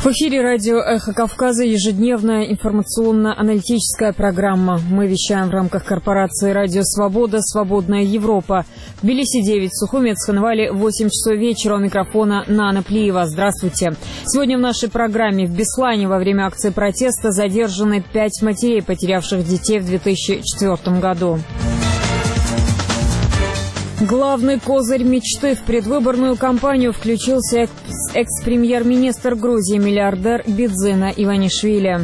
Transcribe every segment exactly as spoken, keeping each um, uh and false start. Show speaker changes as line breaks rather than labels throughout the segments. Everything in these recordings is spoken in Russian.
В эфире радио «Эхо Кавказа» ежедневная информационно-аналитическая программа. Мы вещаем в рамках корпорации «Радио Свобода. Свободная Европа». В Тбилиси девять, в Сухуми, Цхинвале восемь часов вечера. У микрофона Нана Плиева. Здравствуйте. Сегодня в нашей программе: в Беслане во время акции протеста задержаны пять матерей, потерявших детей в две тысячи четвёртом году. Главный козырь мечты: в предвыборную кампанию включился экс-премьер-министр Грузии, миллиардер Бидзина Иванишвили.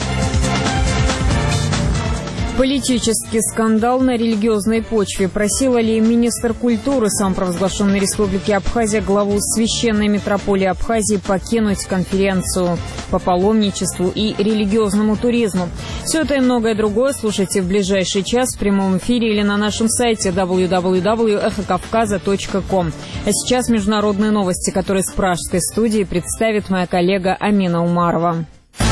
Политический скандал на религиозной почве. Просила ли министр культуры самопровозглашенной республики Абхазия главу священной митрополии Абхазии покинуть конференцию по паломничеству и религиозному туризму? Все это и многое другое слушайте в ближайший час в прямом эфире или на нашем сайте дабл ю дабл ю дабл ю точка эхо кавказа точка ком. А сейчас международные новости, которые с пражской студии представит моя коллега Амина Умарова.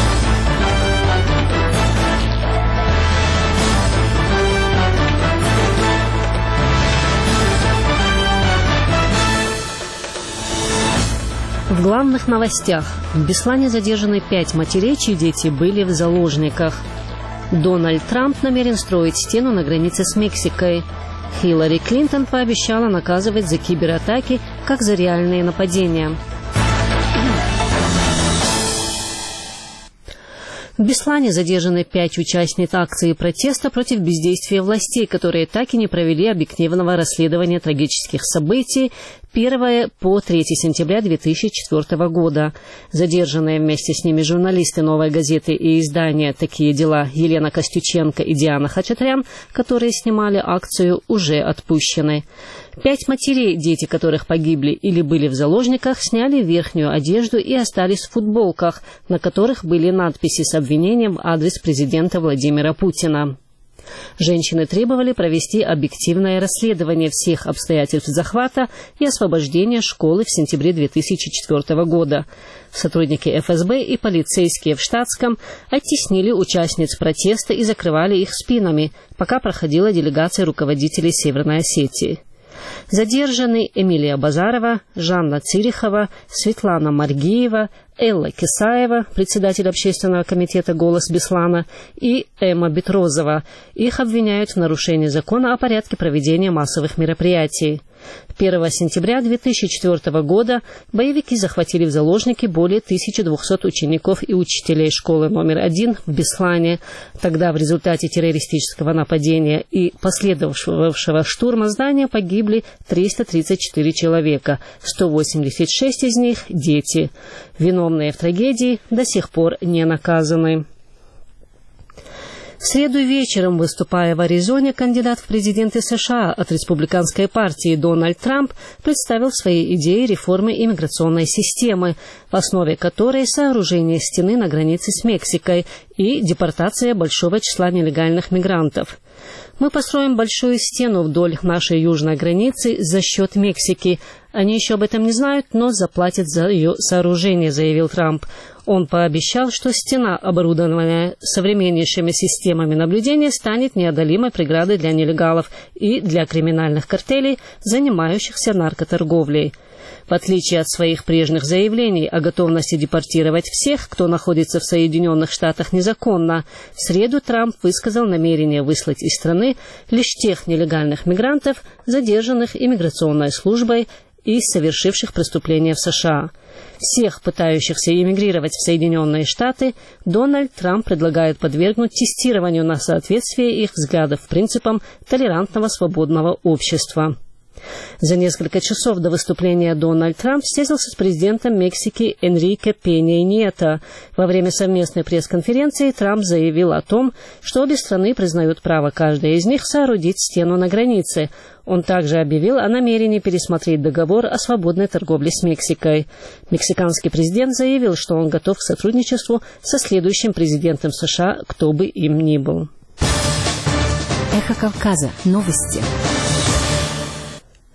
В главных новостях. В Беслане задержаны пять матерей, чьи дети были в заложниках. Дональд Трамп намерен строить стену на границе с Мексикой. Хиллари Клинтон пообещала наказывать за кибератаки, как за реальные нападения. В Беслане задержаны пять участниц акции протеста против бездействия властей, которые так и не провели объективного расследования трагических событий первого по третьего сентября две тысячи четвёртого года. Задержанные вместе с ними журналисты «Новой газеты» и издания «Такие дела» Елена Костюченко и Диана Хачатрян, которые снимали акцию, уже отпущены. Пять матерей, дети которых погибли или были в заложниках, сняли верхнюю одежду и остались в футболках, на которых были надписи с обвинением в адрес президента Владимира Путина. Женщины требовали провести объективное расследование всех обстоятельств захвата и освобождения школы в сентябре две тысячи четвёртого года. Сотрудники эф эс бэ и полицейские в штатском оттеснили участниц протеста и закрывали их спинами, пока проходила делегация руководителей Северной Осетии. Задержаны Эмилия Базарова, Жанна Цирихова, Светлана Маргиева, Элла Кисаева, председатель общественного комитета «Голос Беслана», и Эмма Бетрозова. Их обвиняют в нарушении закона о порядке проведения массовых мероприятий. первого сентября две тысячи четвёртого года боевики захватили в заложники более тысячи двухсот учеников и учителей школы номер один в Беслане. Тогда в результате террористического нападения и последовавшего штурма здания погибли триста тридцать четыре человека, сто восемьдесят шесть из них – дети. Виновные в трагедии до сих пор не наказаны. В среду вечером, выступая в Аризоне, кандидат в президенты США от республиканской партии Дональд Трамп представил свои идеи реформы иммиграционной системы, в основе которой сооружение стены на границе с Мексикой и депортация большого числа нелегальных мигрантов. «Мы построим большую стену вдоль нашей южной границы за счет Мексики. Они еще об этом не знают, но заплатят за ее сооружение», — заявил Трамп. Он пообещал, что стена, оборудованная современнейшими системами наблюдения, станет неодолимой преградой для нелегалов и для криминальных картелей, занимающихся наркоторговлей. В отличие от своих прежних заявлений о готовности депортировать всех, кто находится в Соединенных Штатах незаконно, в среду Трамп высказал намерение выслать из страны лишь тех нелегальных мигрантов, задержанных иммиграционной службой и совершивших преступления в США. Всех пытающихся эмигрировать в Соединенные Штаты Дональд Трамп предлагает подвергнуть тестированию на соответствие их взглядов принципам толерантного свободного общества. За несколько часов до выступления Дональд Трамп встретился с президентом Мексики Энрике Пенья Нието. Во время совместной пресс-конференции Трамп заявил о том, что обе страны признают право каждой из них соорудить стену на границе. Он также объявил о намерении пересмотреть договор о свободной торговле с Мексикой. Мексиканский президент заявил, что он готов к сотрудничеству со следующим президентом США, кто бы им ни был.
Эхо Кавказа. Новости.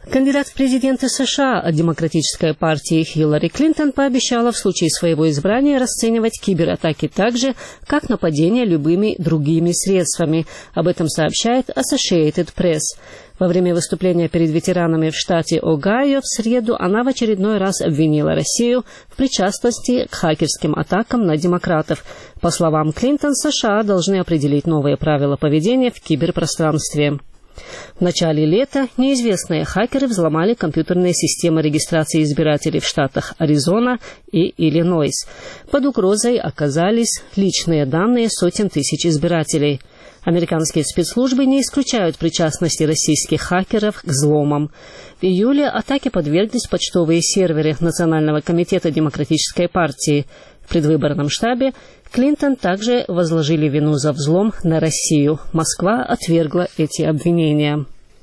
Кандидат в президенты США от Демократической партии Хиллари Клинтон пообещала в случае своего избрания расценивать кибератаки так же, как нападения любыми другими средствами. Об этом сообщает Associated Press. Во время выступления перед ветеранами в штате Огайо в среду она в очередной раз обвинила Россию в причастности к хакерским атакам на демократов. По словам Клинтон, США должны определить новые правила поведения в киберпространстве. В начале лета неизвестные хакеры взломали компьютерные системы регистрации избирателей в штатах Аризона и Иллинойс. Под угрозой оказались личные данные сотен тысяч избирателей. Американские спецслужбы не исключают причастности российских хакеров к взломам. В июле атаке подверглись почтовые серверы Национального комитета Демократической партии. В предвыборном штабе Клинтон также возложили вину за взлом на Россию. Москва отвергла эти обвинения.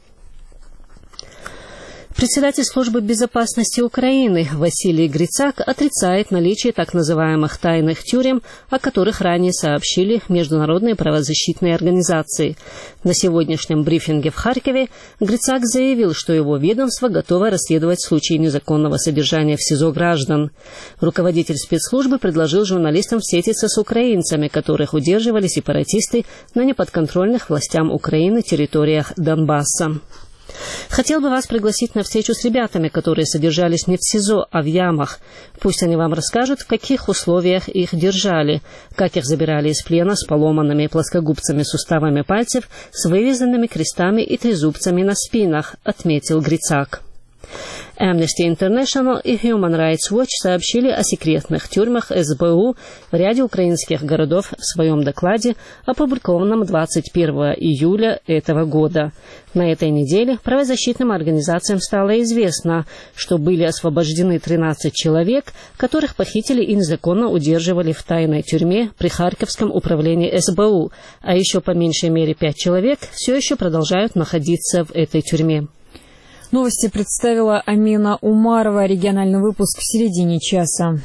Председатель службы безопасности Украины Василий Грицак отрицает наличие так называемых тайных тюрем, о которых ранее сообщили международные правозащитные организации. На сегодняшнем брифинге в Харькове Грицак заявил, что его ведомство готово расследовать случаи незаконного содержания в СИЗО граждан. Руководитель спецслужбы предложил журналистам встретиться с украинцами, которых удерживали сепаратисты на неподконтрольных властям Украины территориях Донбасса. Хотел бы вас пригласить на встречу с ребятами, которые содержались не в СИЗО, а в ямах. Пусть они вам расскажут, в каких условиях их держали, как их забирали из плена с поломанными плоскогубцами суставами пальцев, с вырезанными крестами и трезубцами на спинах, отметил Грицак. Amnesty International и Human Rights Watch сообщили о секретных тюрьмах СБУ в ряде украинских городов в своем докладе, опубликованном двадцать первого июля этого года. На этой неделе правозащитным организациям стало известно, что были освобождены тринадцать человек, которых похитили и незаконно удерживали в тайной тюрьме при Харьковском управлении СБУ, а еще по меньшей мере пять человек все еще продолжают находиться в этой тюрьме.
Новости представила Амина Умарова. Региональный выпуск в середине часа.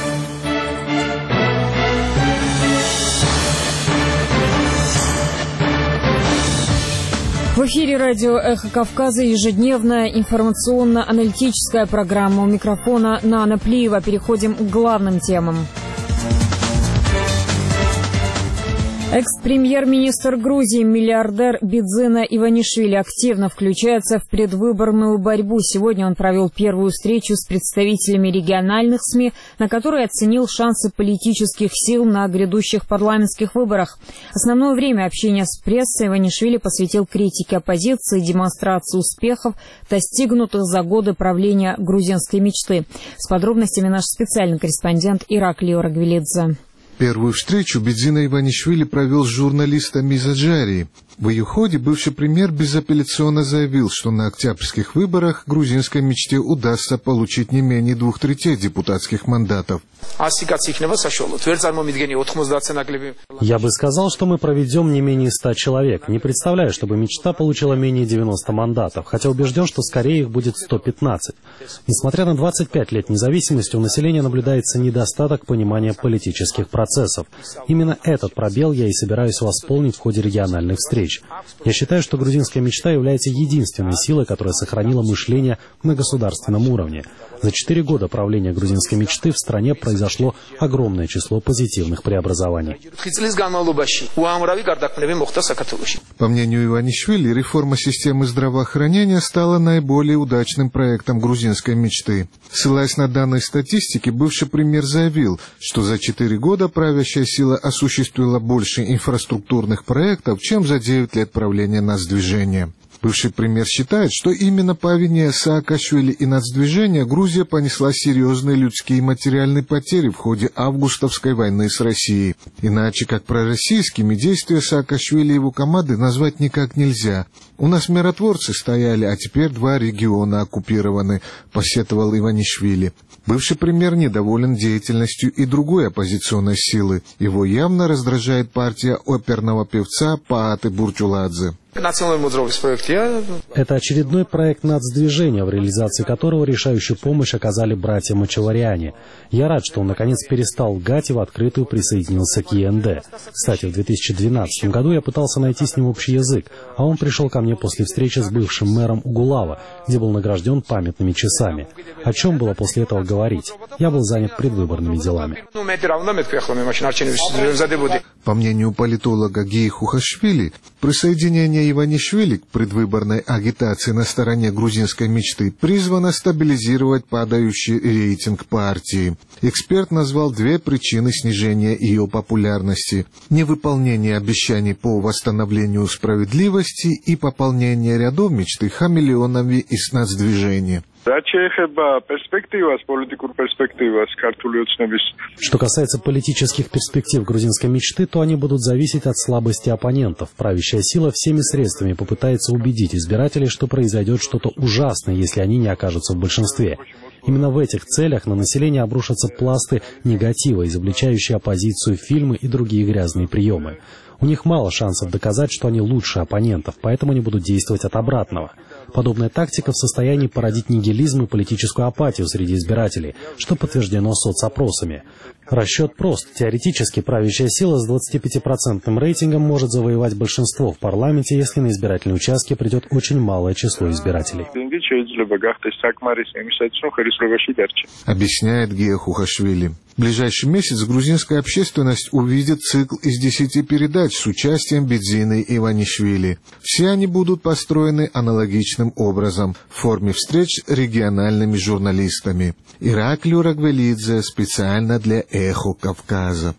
В эфире радио «Эхо Кавказа» ежедневная информационно-аналитическая программа. У микрофона Нана Плиева. Переходим к главным темам. Экс-премьер-министр Грузии, миллиардер Бидзина Иванишвили активно включается в предвыборную борьбу. Сегодня он провел первую встречу с представителями региональных СМИ, на которой оценил шансы политических сил на грядущих парламентских выборах. Основное время общения с прессой Иванишвили посвятил критике оппозиции и демонстрации успехов, достигнутых за годы правления грузинской мечты. С подробностями наш специальный корреспондент Ираклий Орагвилидзе.
Первую встречу Бидзина Иванишвили провел с журналистами из Аджарии. В ее ходе бывший премьер безапелляционно заявил, что на октябрьских выборах грузинской мечте удастся получить не менее двух третей депутатских мандатов.
Я бы сказал, что мы проведем не менее ста человек. Не представляю, чтобы мечта получила менее девяноста мандатов, хотя убежден, что скорее их будет сто пятнадцать. Несмотря на двадцать пять лет независимости, у населения наблюдается недостаток понимания политических процессов. Именно этот пробел я и собираюсь восполнить в ходе региональных встреч. Я считаю, что грузинская мечта является единственной силой, которая сохранила мышление на государственном уровне. За четыре года правления грузинской мечты в стране произошло огромное число позитивных преобразований.
По мнению Иванишвили, реформа системы здравоохранения стала наиболее удачным проектом грузинской мечты. Ссылаясь на данные статистики, бывший премьер заявил, что за четыре года правящая сила осуществила больше инфраструктурных проектов, чем за девять лет правления нацдвижения. Бывший премьер считает, что именно по вине Саакашвили и нацдвижения Грузия понесла серьезные людские и материальные потери в ходе августовской войны с Россией. Иначе как пророссийскими действия Саакашвили и его команды назвать никак нельзя. «У нас миротворцы стояли, а теперь два региона оккупированы», — посетовал Иванишвили. Бывший премьер недоволен деятельностью и другой оппозиционной силы. Его явно раздражает партия оперного певца Пааты Бурчуладзе.
Это очередной проект нацдвижения, в реализации которого решающую помощь оказали братья Мачаваряне. Я рад, что он наконец перестал лгать и в открытую присоединился к ЕНД. Кстати, в две тысячи двенадцатом году я пытался найти с ним общий язык, а он пришел ко мне после встречи с бывшим мэром Угулава, где был награжден памятными часами. О чем было после этого говорить? Я был занят предвыборными делами.
По мнению политолога Гии Хухашвили, присоединение Иванишвили к предвыборной агитации на стороне грузинской мечты призвано стабилизировать падающий рейтинг партии. Эксперт назвал две причины снижения ее популярности: невыполнение обещаний по восстановлению справедливости и пополнение рядов мечты хамелеонами из нацдвижения.
Что касается политических перспектив грузинской мечты, то они будут зависеть от слабости оппонентов. Правящая сила всеми средствами попытается убедить избирателей, что произойдет что-то ужасное, если они не окажутся в большинстве. Именно в этих целях на население обрушатся пласты негатива, изобличающие оппозицию, фильмы и другие грязные приемы. У них мало шансов доказать, что они лучше оппонентов, поэтому они будут действовать от обратного. Подобная тактика в состоянии породить нигилизм и политическую апатию среди избирателей, что подтверждено соцопросами. Расчет прост. Теоретически правящая сила с двадцатипятипроцентным рейтингом может завоевать большинство в парламенте, если на избирательные участки придет очень малое число избирателей.
Объясняет Гия Хухашвили. В ближайший месяц грузинская общественность увидит цикл из десяти передач с участием Бедзины Иванишвили. Все они будут построены аналогичным образом в форме встреч с региональными журналистами. Ираклий Рагвелидзе специально для «Эхо Кавказа».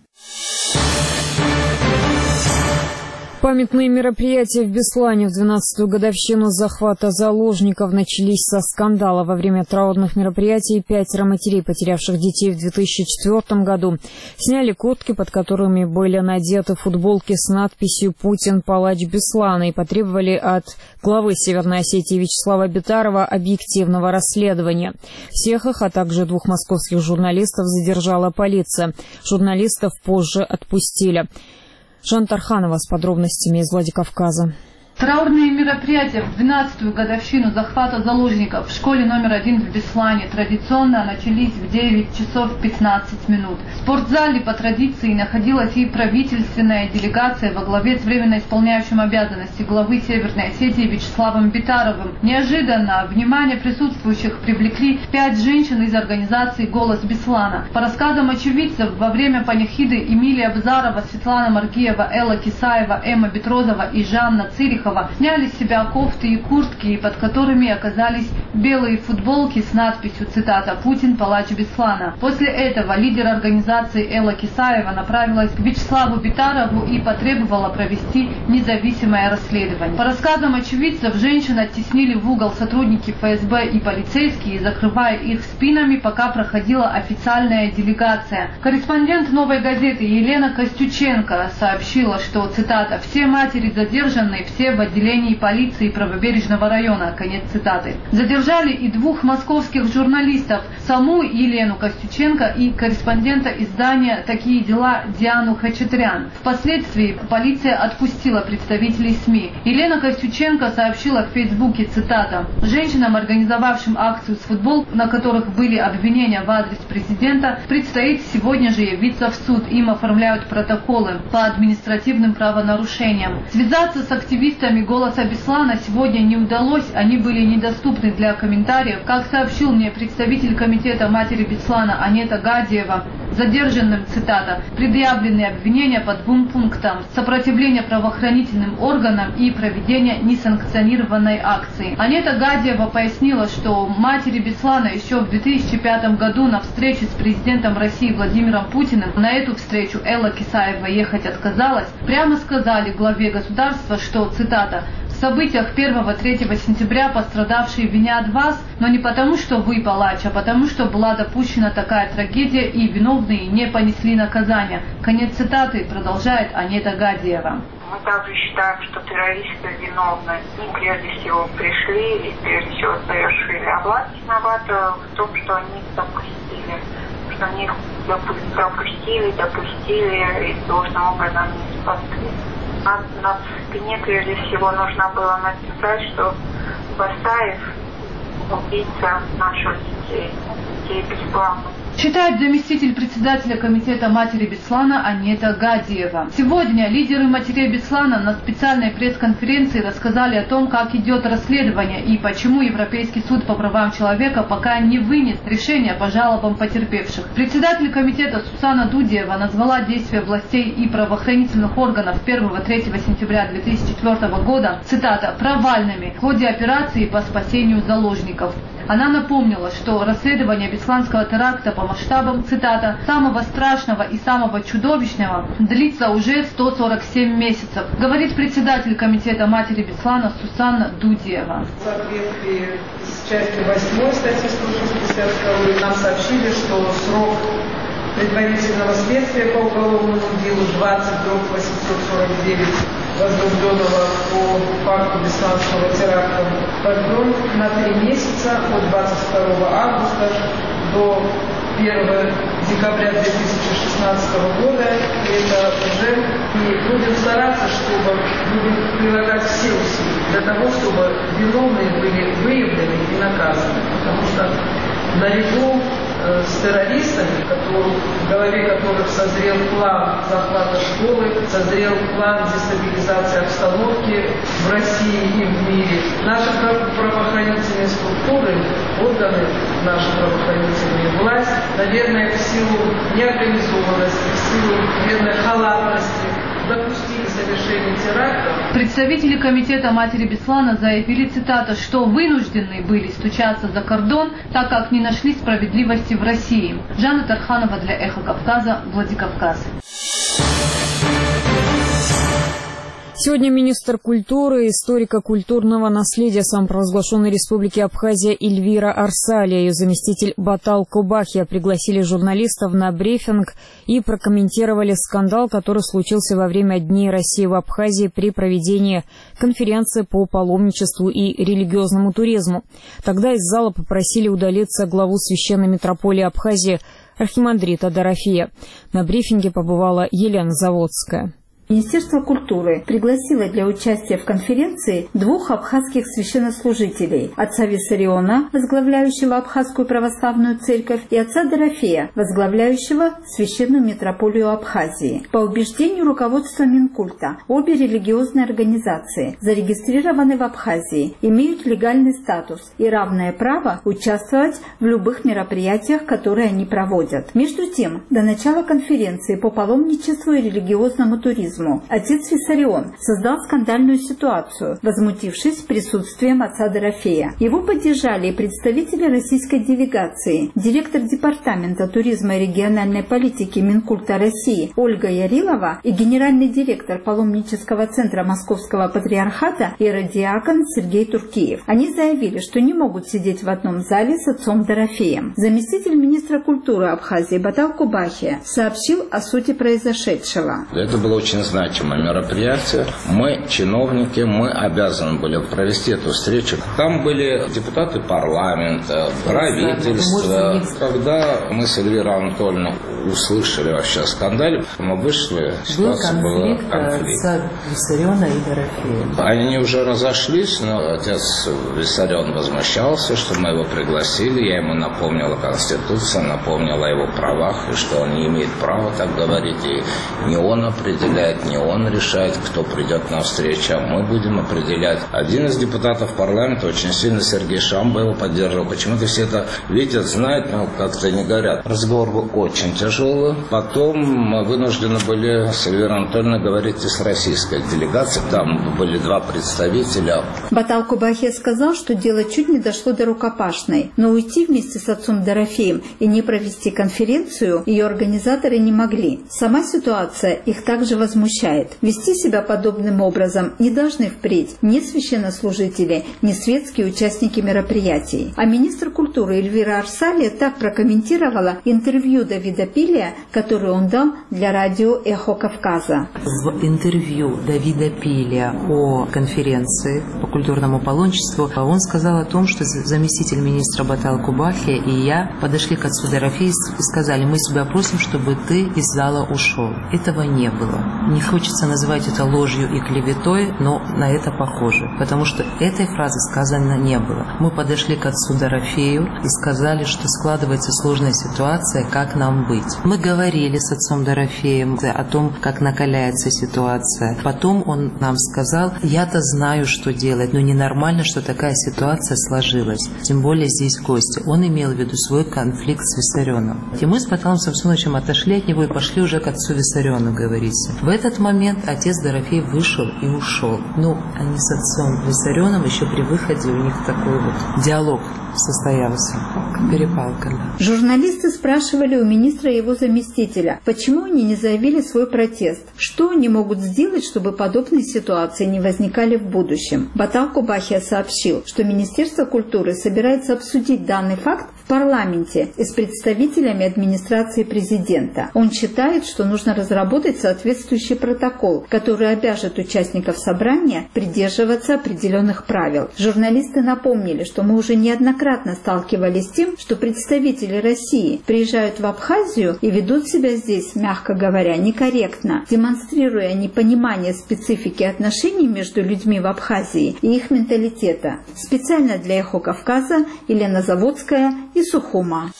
Памятные мероприятия в Беслане в двенадцатую годовщину захвата заложников начались со скандала. Во время траурных мероприятий пятеро матерей, потерявших детей в две тысячи четвёртом году, сняли куртки, под которыми были надеты футболки с надписью «Путин, палач Беслана», и потребовали от главы Северной Осетии Вячеслава Битарова объективного расследования. Всех их, а также двух московских журналистов, задержала полиция. Журналистов позже отпустили. Жан Тарханова с подробностями из Владикавказа.
Траурные мероприятия в двенадцатую годовщину захвата заложников в школе номер один в Беслане традиционно начались в девять часов пятнадцать минут. В спортзале по традиции находилась и правительственная делегация во главе с временно исполняющим обязанности главы Северной Осетии Вячеславом Битаровым. Неожиданно внимание присутствующих привлекли пять женщин из организации «Голос Беслана». По рассказам очевидцев, во время панихиды Эмилия Бзарова, Светлана Маргиева, Элла Кисаева, Эмма Бетрозова и Жанна Цирихова сняли с себя кофты и куртки, под которыми оказались белые футболки с надписью, цитата, «Путин, палач Беслана». После этого лидер организации Элла Кисаева направилась к Вячеславу Битарову и потребовала провести независимое расследование. По рассказам очевидцев, женщин оттеснили в угол сотрудники ФСБ и полицейские, закрывая их спинами, пока проходила официальная делегация. Корреспондент «Новой газеты» Елена Костюченко сообщила, что, цитата, «Все матери задержанные, все в отделении полиции Правобережного района», конец цитаты. Задержали и двух московских журналистов, саму Елену Костюченко и корреспондента издания «Такие дела» Диану Хачатрян. Впоследствии полиция отпустила представителей СМИ. Елена Костюченко сообщила в Фейсбуке, цитата, «Женщинам, организовавшим акцию с футбол, на которых были обвинения в адрес президента, предстоит сегодня же явиться в суд. Им оформляют протоколы по административным правонарушениям». Связаться с активистами «Голоса Беслана» сегодня не удалось, они были недоступны для комментариев. Как сообщил мне представитель комитета матери Беслана Анета Гадиева, задержанным, цитата, «предъявлены обвинения по двум пунктам: сопротивление правоохранительным органам и проведение несанкционированной акции». Анета Гадиева пояснила, что матери Беслана еще в две тысячи пятом году на встрече с президентом России Владимиром Путиным, на эту встречу Элла Кисаева ехать отказалась, прямо сказали главе государства, что, цитата, «В событиях первого-третьего сентября пострадавшие винят вас, но не потому, что вы палач, а потому, что была допущена такая трагедия и виновные не понесли наказания». Конец цитаты, продолжает Анета Гадиева.
Мы также считаем, что террористы виновны. Они прежде всего пришли и прежде всего совершили. А власть виновата в том, что они допустили, что они их пропустили, допустили и должным образом не спасли. на, на спине прежде всего нужно было написать, что Басаев убийца наших детей, детей бесплатно.
Считает заместитель председателя комитета матери Беслана Анета Гадиева. Сегодня лидеры матерей Беслана на специальной пресс-конференции рассказали о том, как идет расследование и почему Европейский суд по правам человека пока не вынес решение по жалобам потерпевших. Председатель комитета Сусана Дудиева назвала действия властей и правоохранительных органов первого-третьего сентября две тысячи четвёртого года, цитата, провальными в ходе операции по спасению заложников. Она напомнила, что расследование бесланского теракта по масштабам, цитата, самого страшного и самого чудовищного длится уже сто сорок семь месяцев, говорит председатель комитета матери Беслана Сусанна Дудиева.
В соответствии с частью восьмой статьи сто шестьдесят второй нам сообщили, что срок предварительного следствия по уголовному делу двадцать дробь восемьсот сорок девять возбужденного по факту бесланского теракта продлен на три месяца от двадцать второго августа до первого декабря две тысячи шестнадцатого года. И это уже и будем стараться, чтобы будем прилагать все усилия для того, чтобы виновные были выявлены и наказаны. Потому что наряду с террористами, который, в голове которых созрел план захвата школы, созрел план дестабилизации обстановки в России и в мире. Наши правоохранительные структуры, органы нашей правоохранительной власти, наверное, в силу неорганизованности, в силу, наверное, халатности, допустили совершение теракта.
Представители комитета матери Беслана заявили, цитата, что вынуждены были стучаться за кордон, так как не нашли справедливости в России. Жанна Тарханова для Эхо Кавказа, Владикавказ.
Сегодня министр культуры и историко-культурного наследия самопровозглашенной республики Абхазия Эльвира Арсалия и ее заместитель Батал Кубахия пригласили журналистов на брифинг и прокомментировали скандал, который случился во время Дней России в Абхазии при проведении конференции по паломничеству и религиозному туризму. Тогда из зала попросили удалиться главу священной митрополии Абхазии архимандрита Дорофея. На брифинге побывала Елена Заводская.
Министерство культуры пригласило для участия в конференции двух абхазских священнослужителей – отца Виссариона, возглавляющего Абхазскую православную церковь, и отца Дорофея, возглавляющего священную митрополию Абхазии. По убеждению руководства Минкульта, обе религиозные организации, зарегистрированы в Абхазии, имеют легальный статус и равное право участвовать в любых мероприятиях, которые они проводят. Между тем, до начала конференции по паломничеству и религиозному туризму отец Виссарион создал скандальную ситуацию, возмутившись присутствием отца Дорофея. Его поддержали и представители российской делегации, директор департамента туризма и региональной политики Минкульта России Ольга Ярилова и генеральный директор паломнического центра Московского патриархата иеродиакон Сергей Туркиев. Они заявили, что не могут сидеть в одном зале с отцом Дорофеем. Заместитель министра культуры Абхазии Батал Кубахия сообщил о сути произошедшего.
Это было очень значимое мероприятие. Мы, чиновники, мы обязаны были провести эту встречу. Там были депутаты парламента, правительства. Когда мы с Эльвирой Анатольевной услышали вообще о скандале, мы вышли, ситуация была конфликт.
Отца Виссариона и Дорофея.
Они уже разошлись, но отец Виссарион возмущался, что мы его пригласили. Я ему напомнила Конституцию, напомнила о его правах, и что он не имеет права так говорить, и не он определяет, не он решает, кто придет на встречу, а мы будем определять. Один из депутатов парламента, очень сильно Сергей Шамба, его поддерживал. Почему-то все это видят, знают, но как-то не говорят. Разговор был очень тяжелый. Потом мы вынуждены были с Эльвирой Анатольевной говорить и с российской делегацией. Там были два представителя.
Батал Кубахия сказал, что дело чуть не дошло до рукопашной, но уйти вместе с отцом Дорофеем и не провести конференцию ее организаторы не могли. Сама ситуация их также возмущает. Вести себя подобным образом не должны впредь ни священнослужители, ни светские участники мероприятий. А министр культуры Эльвира Арсалия так прокомментировала интервью Давида Пилия, которое он дал для радио «Эхо Кавказа».
В интервью Давида Пилия о конференции по культурному паломничеству он сказал о том, что заместитель министра Батал Кубахия и я подошли к отцу Дорофею и сказали: мы тебя просим, чтобы ты из зала ушел. Этого не было. Не хочется называть это ложью и клеветой, но на это похоже, потому что этой фразы сказано не было. Мы подошли к отцу Дорофею и сказали, что складывается сложная ситуация, как нам быть. Мы говорили с отцом Дорофеем о том, как накаляется ситуация. Потом он нам сказал: я-то знаю, что делать, но ненормально, что такая ситуация сложилась. Тем более здесь гости. Он имел в виду свой конфликт с Виссарионом. И мы с Баталом Самсоновичем отошли от него и пошли уже к отцу Виссариону говорить. В этот момент отец Дорофей вышел и ушел. Ну, они с отцом Виссарионом еще при выходе, у них такой вот диалог состоялся. Перепалка. Да.
Журналисты спрашивали у министра и его заместителя, почему они не заявили свой протест, что они могут сделать, чтобы подобные ситуации не возникали в будущем. Батал Кубахия сообщил, что Министерство культуры собирается обсудить данный факт в парламенте и с представителями администрации президента. Он считает, что нужно разработать соответствующий протокол, который обяжет участников собрания придерживаться определенных правил. Журналисты напомнили, что мы уже неоднократно сталкивались с тем, что представители России приезжают в Абхазию и ведут себя здесь, мягко говоря, некорректно, демонстрируя непонимание специфики отношений между людьми в Абхазии и их менталитета. Специально для «Эхо Кавказа» Елена Заводская и Сухума.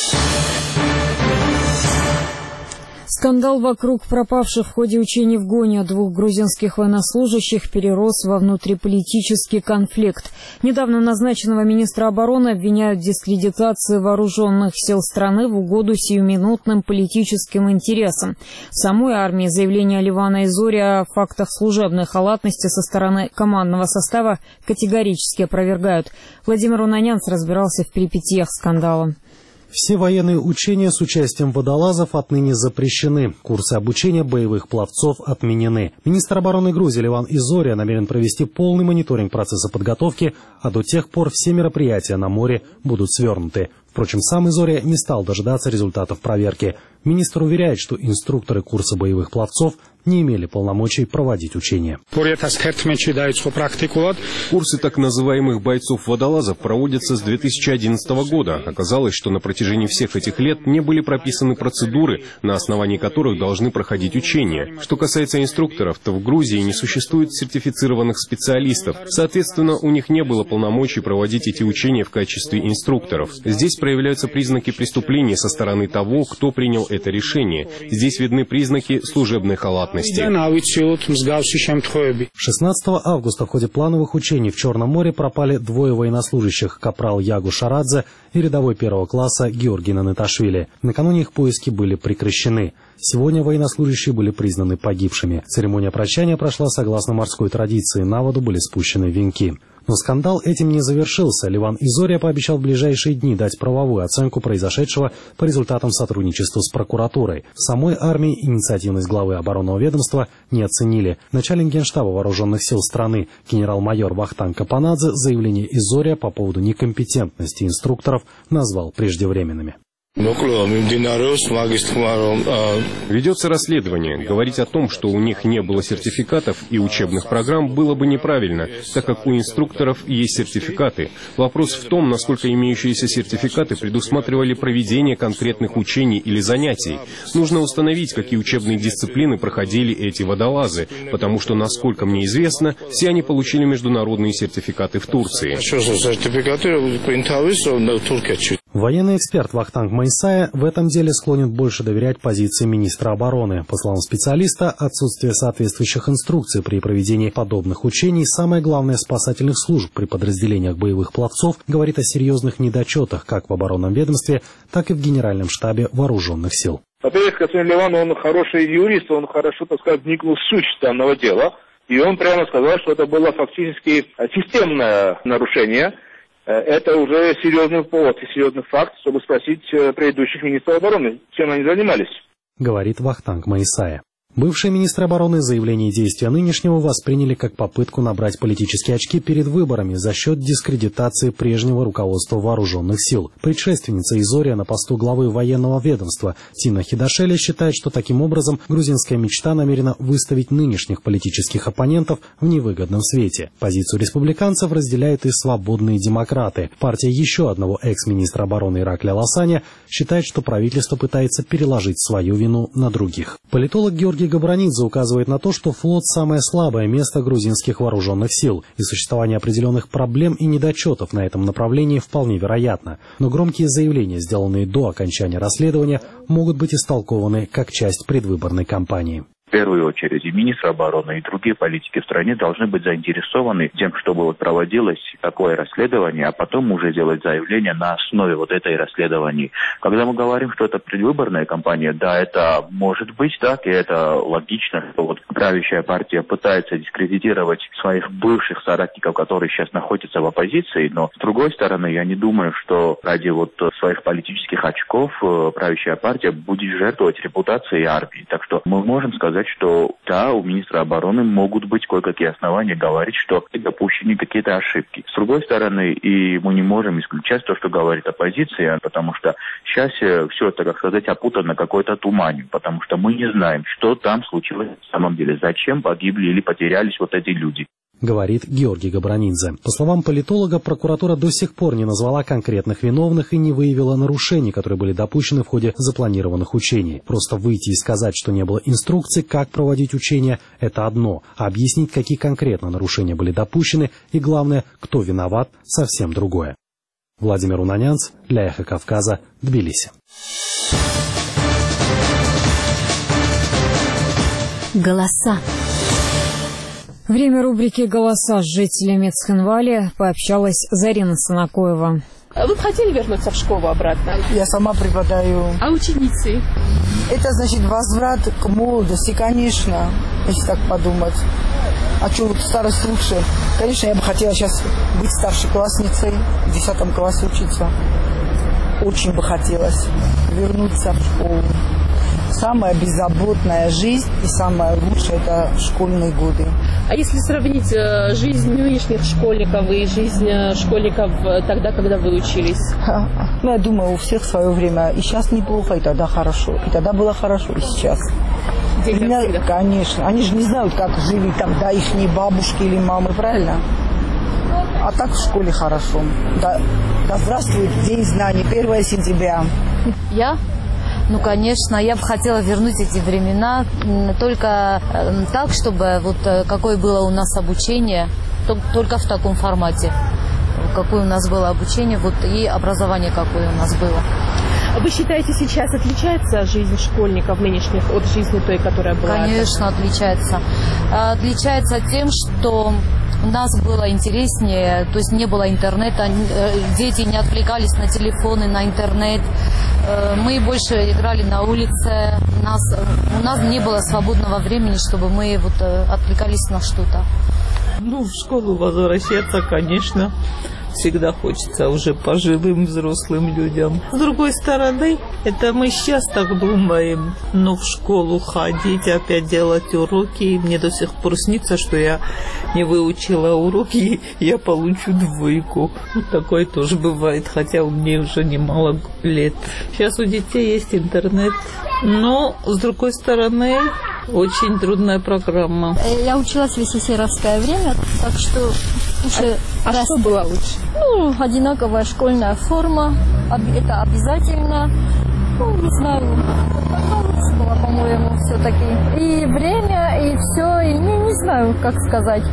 Скандал вокруг пропавших в ходе учений в Гоне двух грузинских военнослужащих перерос во внутриполитический конфликт. Недавно назначенного министра обороны обвиняют в дискредитации вооруженных сил страны в угоду сиюминутным политическим интересам. В самой армии заявления Ливана и Зори о фактах служебной халатности со стороны командного состава категорически опровергают. Владимир Унанянц разбирался в перипетиях скандала.
Все военные учения с участием водолазов отныне запрещены. Курсы обучения боевых пловцов отменены. Министр обороны Грузии Ливан Изория намерен провести полный мониторинг процесса подготовки, а до тех пор все мероприятия на море будут свернуты. Впрочем, сам Изория не стал дожидаться результатов проверки. Министр уверяет, что инструкторы курса боевых пловцов не имели полномочий проводить учения.
Курсы так называемых бойцов-водолазов проводятся с две тысячи одиннадцатого года. Оказалось, что на протяжении всех этих лет не были прописаны процедуры, на основании которых должны проходить учения. Что касается инструкторов, то в Грузии не существует сертифицированных специалистов. Соответственно, у них не было полномочий проводить эти учения в качестве инструкторов. Здесь проявляются признаки преступления со стороны того, кто принял это решение. Здесь видны признаки служебной халатности.
шестнадцатого августа в ходе плановых учений в Черном море пропали двое военнослужащих: капрал Ягу Шарадзе и рядовой первого класса Георгий Наныташвили. Накануне их поиски были прекращены. Сегодня военнослужащие были признаны погибшими. Церемония прощания прошла согласно морской традиции. На воду были спущены венки. Но скандал этим не завершился. Ливан Изория пообещал в ближайшие дни дать правовую оценку произошедшего по результатам сотрудничества с прокуратурой. В самой армии инициативность главы оборонного ведомства не оценили. Начальник Генштаба вооруженных сил страны генерал-майор Вахтанг Капанадзе заявление Изория по поводу некомпетентности инструкторов назвал преждевременными.
Ведется расследование. Говорить о том, что у них не было сертификатов и учебных программ, было бы неправильно, так как у инструкторов есть сертификаты. Вопрос в том, насколько имеющиеся сертификаты предусматривали проведение конкретных учений или занятий. Нужно установить, какие учебные дисциплины проходили эти водолазы, потому что, насколько мне известно, все они получили международные сертификаты в Турции.
Военный эксперт Вахтанг Майсая в этом деле склонен больше доверять позиции министра обороны. По словам специалиста, отсутствие соответствующих инструкций при проведении подобных учений, самое главное спасательных служб при подразделениях боевых пловцов, говорит о серьезных недочетах как в оборонном ведомстве, так и в Генеральном штабе вооруженных сил.
Во-первых, господин Ливан, он хороший юрист, он хорошо, так сказать, вникнул в суть данного дела. И он прямо сказал, что это было фактически системное нарушение. Это уже серьезный повод и серьезный факт, чтобы спросить предыдущих министров обороны, чем они занимались.
Говорит Вахтанг Майсая. Бывшие министры обороны заявление и действия нынешнего восприняли как попытку набрать политические очки перед выборами за счет дискредитации прежнего руководства вооруженных сил. Предшественница Изория на посту главы военного ведомства Тина Хидашеля считает, что таким образом грузинская мечта намерена выставить нынешних политических оппонентов в невыгодном свете. Позицию республиканцев разделяют и свободные демократы. Партия еще одного экс-министра обороны Иракля Лосаня считает, что правительство пытается переложить свою вину на других. Политолог Георгий Георгий Габранидзе указывает на то, что флот – самое слабое место грузинских вооруженных сил, и существование определенных проблем и недочетов на этом направлении вполне вероятно. Но громкие заявления, сделанные до окончания расследования, могут быть истолкованы как часть предвыборной кампании.
В первую очередь и министр обороны, и другие политики в стране должны быть заинтересованы тем, чтобы вот проводилось такое расследование, а потом уже делать заявление на основе вот этой расследования. Когда мы говорим, что это предвыборная кампания, да, это может быть так, и это логично, что вот правящая партия пытается дискредитировать своих бывших соратников, которые сейчас находятся в оппозиции, но с другой стороны, я не думаю, что ради вот своих политических очков правящая партия будет жертвовать репутацией армии. Так что мы можем сказать, что да, у министра обороны могут быть кое-какие основания говорить, что допущены какие-то ошибки. С другой стороны, и мы не можем исключать то, что говорит оппозиция, потому что сейчас все это, как сказать, опутано какой-то туманью, потому что мы не знаем, что там случилось на самом деле, зачем погибли или потерялись вот эти люди.
Говорит Георгий Габранидзе. По словам политолога, прокуратура до сих пор не назвала конкретных виновных и не выявила нарушений, которые были допущены в ходе запланированных учений. Просто выйти и сказать, что не было инструкций, как проводить учения, это одно, а объяснить, какие конкретно нарушения были допущены и, главное, кто виноват, совсем другое. Владимир Унанянц, для Эхо Кавказа, Тбилиси.
Голоса. Время рубрики «Голоса» с жителями Цхинвали пообщалась Зарина Санакоева.
Вы бы хотели вернуться в школу обратно?
Я сама преподаю.
А ученицы?
Это значит возврат к молодости, конечно, если так подумать. А что, вот старость лучше? Конечно, я бы хотела сейчас быть старшеклассницей, в десятом классе учиться. Очень бы хотелось вернуться в школу. Самая беззаботная жизнь и самая лучшая – это школьные годы.
А если сравнить жизнь нынешних школьников и жизнь школьников тогда, когда вы учились?
Ну, я думаю, у всех свое время. И сейчас неплохо, и тогда хорошо. И тогда было хорошо, и сейчас. Меня, конечно. Они же не знают, как жили тогда их бабушки или мамы, правильно? А так в школе хорошо. Да, да здравствует День знаний, первое сентября.
Я? Ну, конечно, я бы хотела вернуть эти времена только так, чтобы вот какое было у нас обучение, только в таком формате, какое у нас было обучение, вот и образование какое у нас было.
Вы считаете, сейчас отличается жизнь школьников нынешних от жизни той, которая была?
Конечно, отличается. Отличается тем, что у нас было интереснее, то есть не было интернета, дети не отвлекались на телефоны, на интернет. Мы больше играли на улице, у нас, у нас не было свободного времени, чтобы мы вот отвлекались на что-то.
Ну, в школу возвращаться, конечно, всегда хочется уже пожилым взрослым людям. С другой стороны, это мы сейчас так думаем, но в школу ходить, опять делать уроки. Мне до сих пор снится, что я не выучила уроки, и я получу двойку. Вот такое тоже бывает, хотя мне уже немало лет. Сейчас у детей есть интернет, но, с другой стороны, очень трудная программа.
Я училась в СССРовское время, так что... Уже
а раз... что было лучше?
Ну, одинаковая школьная форма, это обязательно. Ну, не знаю, лучше было, по-моему, все-таки. И время, и все, и не, не знаю, как сказать.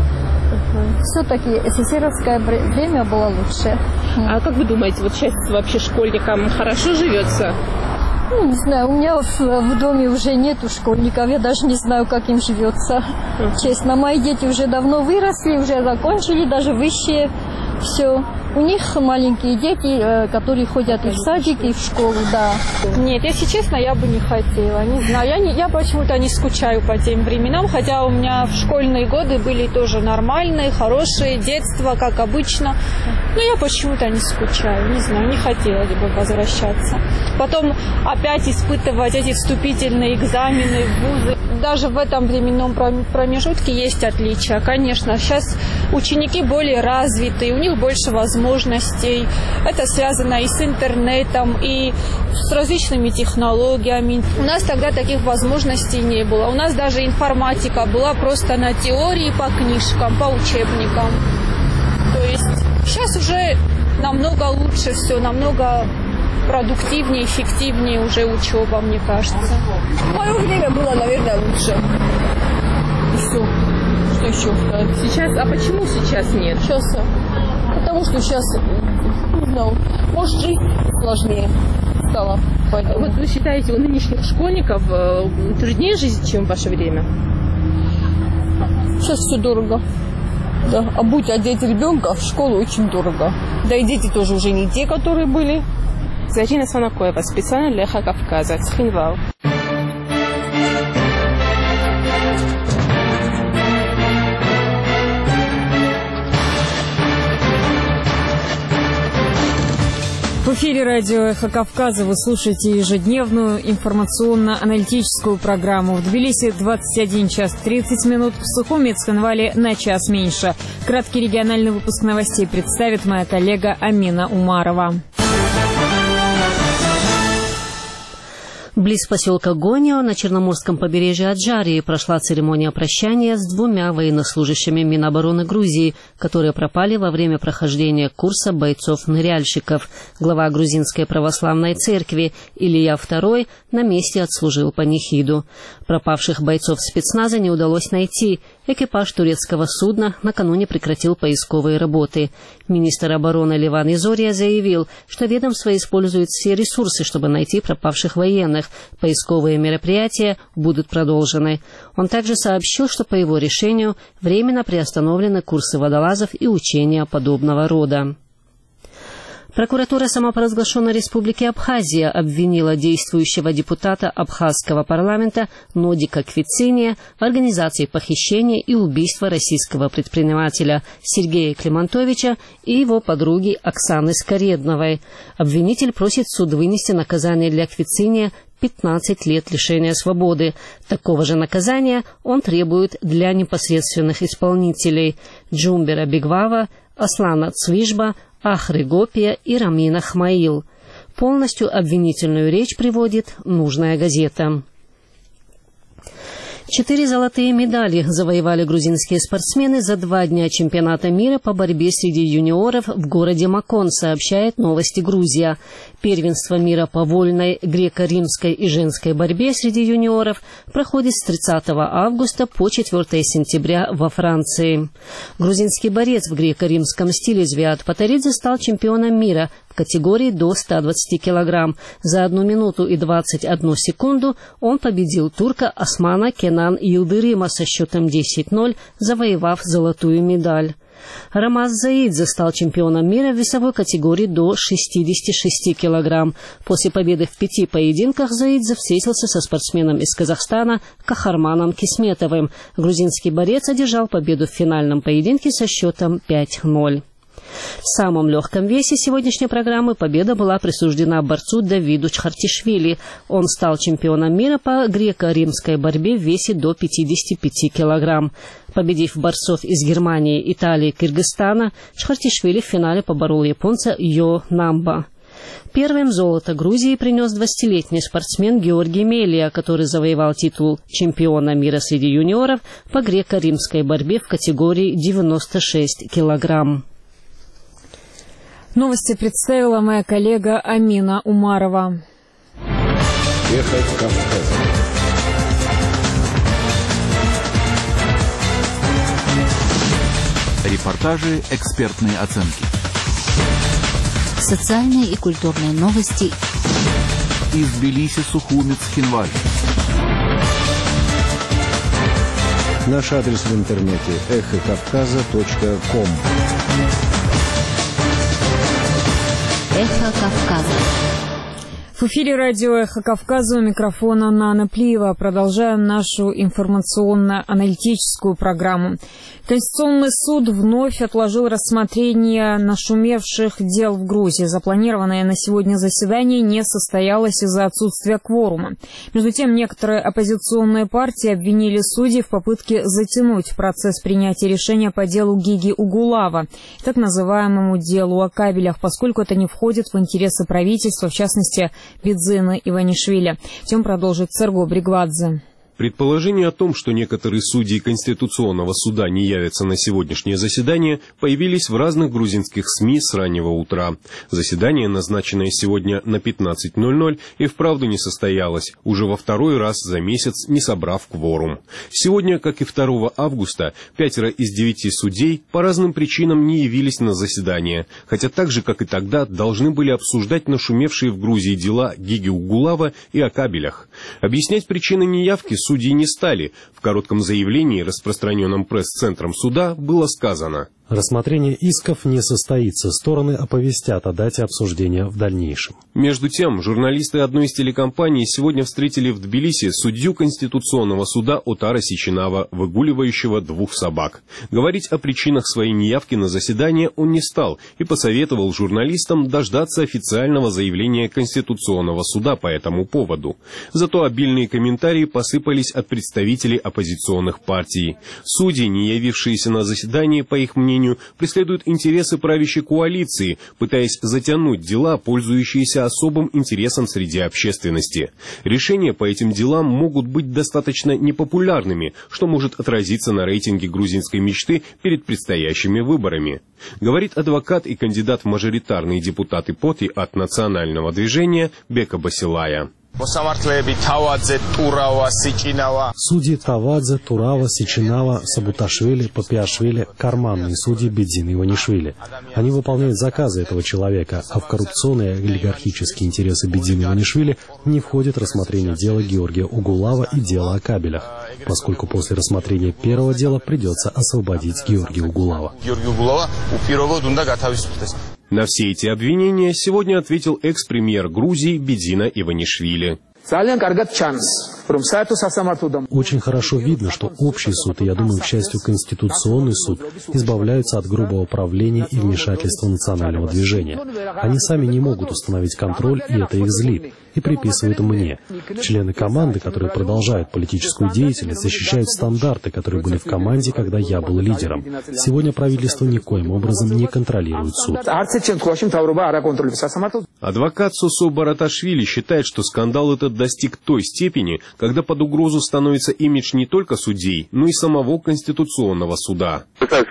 Все-таки СССРовское время было лучше.
А как вы думаете, вот сейчас вообще школьникам хорошо живется?
Ну, не знаю, у меня в, в доме уже нету школьников, я даже не знаю, как им живется. Честно, мои дети уже давно выросли, уже закончили, даже высшие, все. У них маленькие дети, которые ходят и в садик, и в школу, да.
Нет, если честно, я бы не хотела, не знаю. Я, не, я почему-то не скучаю по тем временам, хотя у меня в школьные годы были тоже нормальные, хорошие, детство, как обычно. Но я почему-то не скучаю, не знаю, не хотелось бы возвращаться. Потом опять испытывать эти вступительные экзамены в вузы. Даже в этом временном промежутке есть отличия. Конечно, сейчас ученики более развитые, у них больше возможностей. Это связано и с интернетом, и с различными технологиями. У нас тогда таких возможностей не было. У нас даже информатика была просто на теории, по книжкам, по учебникам. То есть сейчас уже намного лучше все, намного продуктивнее, эффективнее уже учеба, мне кажется.
В мое время было, наверное, лучше. И все. Что еще сказать?
Сейчас, а почему сейчас нет?
Сейчас, потому что сейчас, не знаю, может, жить сложнее стало. Поэтому.
Вот вы считаете, у нынешних школьников труднее жизнь, чем в ваше время?
Сейчас все дорого. Да. А будь одеть ребенка в школу очень дорого. Да и дети тоже уже не те, которые были.
Зарина Сванакоева, специально для Эхо Кавказа, Цхинвал.
В эфире радио «Эхо Кавказа» вы слушаете ежедневную информационно-аналитическую программу. В Тбилиси двадцать один час тридцать минут, в Сухуми и Цхинвале на час меньше. Краткий региональный выпуск новостей представит моя коллега Амина Умарова.
Близ поселка Гонио на Черноморском побережье Аджарии прошла церемония прощания с двумя военнослужащими Минобороны Грузии, которые пропали во время прохождения курса бойцов-ныряльщиков. Глава Грузинской православной церкви Илья второй на месте отслужил панихиду. Пропавших бойцов спецназа не удалось найти. Экипаж турецкого судна накануне прекратил поисковые работы. Министр обороны Ливан Изория заявил, что ведомство использует все ресурсы, чтобы найти пропавших военных. Поисковые мероприятия будут продолжены. Он также сообщил, что по его решению временно приостановлены курсы водолазов и учения подобного рода. Прокуратура самопровозглашенной Республики Абхазия обвинила действующего депутата абхазского парламента Нодика Квициния в организации похищения и убийства российского предпринимателя Сергея Климантовича и его подруги Оксаны Скоредновой. Обвинитель просит суд вынести наказание для Квициния пятнадцать лет лишения свободы. Такого же наказания он требует для непосредственных исполнителей Джумбера Бигвава, Аслана Цвижба, Ахры Гопия и Рамина Хмаил. Полностью обвинительную речь приводит нужная газета. Четыре золотые медали завоевали грузинские спортсмены за два дня чемпионата мира по борьбе среди юниоров в городе Макон, сообщает «Новости Грузия». Первенство мира по вольной греко-римской и женской борьбе среди юниоров проходит с тридцатого августа по четвёртое сентября во Франции. Грузинский борец в греко-римском стиле Звиат Патаридзе стал чемпионом мира в категории до ста двадцати килограмм. За одну минуту и двадцать одну секунду он победил турка Османа Кенан Йылдырыма со счетом десять ноль, завоевав золотую медаль. Рамаз Заидзе стал чемпионом мира в весовой категории до шестидесяти шести килограмм. После победы в пяти поединках Заидзе встретился со спортсменом из Казахстана Кахарманом Кисметовым. Грузинский борец одержал победу в финальном поединке со счетом пять ноль. В самом легком весе сегодняшней программы победа была присуждена борцу Давиду Чхартишвили. Он стал чемпионом мира по греко-римской борьбе в весе до пятидесяти пяти килограмм. Победив борцов из Германии, Италии, Кыргызстана, Чхартишвили в финале поборол японца Йо Намба. Первым золото Грузии принес двадцатилетний спортсмен Георгий Мелия, который завоевал титул чемпиона мира среди юниоров по греко-римской борьбе в категории девяносто шесть килограмм.
Новости представила моя коллега Амина Умарова.
Эхо Кавказа. Репортажи, экспертные оценки.
Социальные и культурные новости.
Из Тбилиси, Сухуми, Цхинваль.
Наш адрес в интернете эхо кавказа точка ком.
Эхо Кавказа.
В эфире радио «Эхо Кавказа», у микрофона Нана Плиева. Продолжаем нашу информационно-аналитическую программу. Конституционный суд вновь отложил рассмотрение нашумевших дел в Грузии. Запланированное на сегодня заседание не состоялось из-за отсутствия кворума. Между тем, некоторые оппозиционные партии обвинили судей в попытке затянуть процесс принятия решения по делу Гиги Угулава, так называемому делу о кабелях, поскольку это не входит в интересы правительства, в частности, Бидзина Иванишвили. Тем продолжит Серго Бригвадзе.
Предположение о том, что некоторые судьи Конституционного суда не явятся на сегодняшнее заседание, появились в разных грузинских СМИ с раннего утра. Заседание, назначенное сегодня на пятнадцать ноль ноль, и вправду не состоялось, уже во второй раз за месяц не собрав кворум. Сегодня, как и второго августа, пятеро из девяти судей по разным причинам не явились на заседание, хотя так же, как и тогда, должны были обсуждать нашумевшие в Грузии дела Гиги Угулава и о кабелях. Объяснять причины неявки судьи не стали. В коротком заявлении, распространенном пресс-центром суда, было сказано:
рассмотрение исков не состоится, стороны оповестят о дате обсуждения в дальнейшем.
Между тем, журналисты одной из телекомпаний сегодня встретили в Тбилиси судью Конституционного суда Отара Сичинава, выгуливающего двух собак. Говорить о причинах своей неявки на заседание он не стал и посоветовал журналистам дождаться официального заявления Конституционного суда по этому поводу. Зато обильные комментарии посыпались от представителей оппозиционных партий. Судьи, не явившиеся на заседание, по их мнению, преследуют интересы правящей коалиции, пытаясь затянуть дела, пользующиеся особым интересом среди общественности. Решения по этим делам могут быть достаточно непопулярными, что может отразиться на рейтинге грузинской мечты перед предстоящими выборами. Говорит адвокат и кандидат в мажоритарные депутаты ПОТИ от национального движения Бека Басилая.
Судьи Тавадзе, Турава, Сичинава, Сабуташвили, Папиашвили – карманные судьи Бедзина Иванишвили. Они выполняют заказы этого человека, а в коррупционные и олигархические интересы Бедзина Иванишвили не входит рассмотрение дела Георгия Угулава и дела о кабелях, поскольку после рассмотрения первого дела придется освободить Георгия Угулава.
На все эти обвинения сегодня ответил экс-премьер Грузии Бедзина Иванишвили.
Очень хорошо видно, что общий суд, и, я думаю, к счастью, Конституционный суд, избавляются от грубого правления и вмешательства национального движения. Они сами не могут установить контроль, и это их злит, и приписывают мне. Члены команды, которые продолжают политическую деятельность, защищают стандарты, которые были в команде, когда я был лидером. Сегодня правительство никоим образом не контролирует суд.
Адвокат Сосо Бараташвили считает, что скандал этот достиг той степени, когда под угрозу становится имидж не только судей, но и самого Конституционного суда.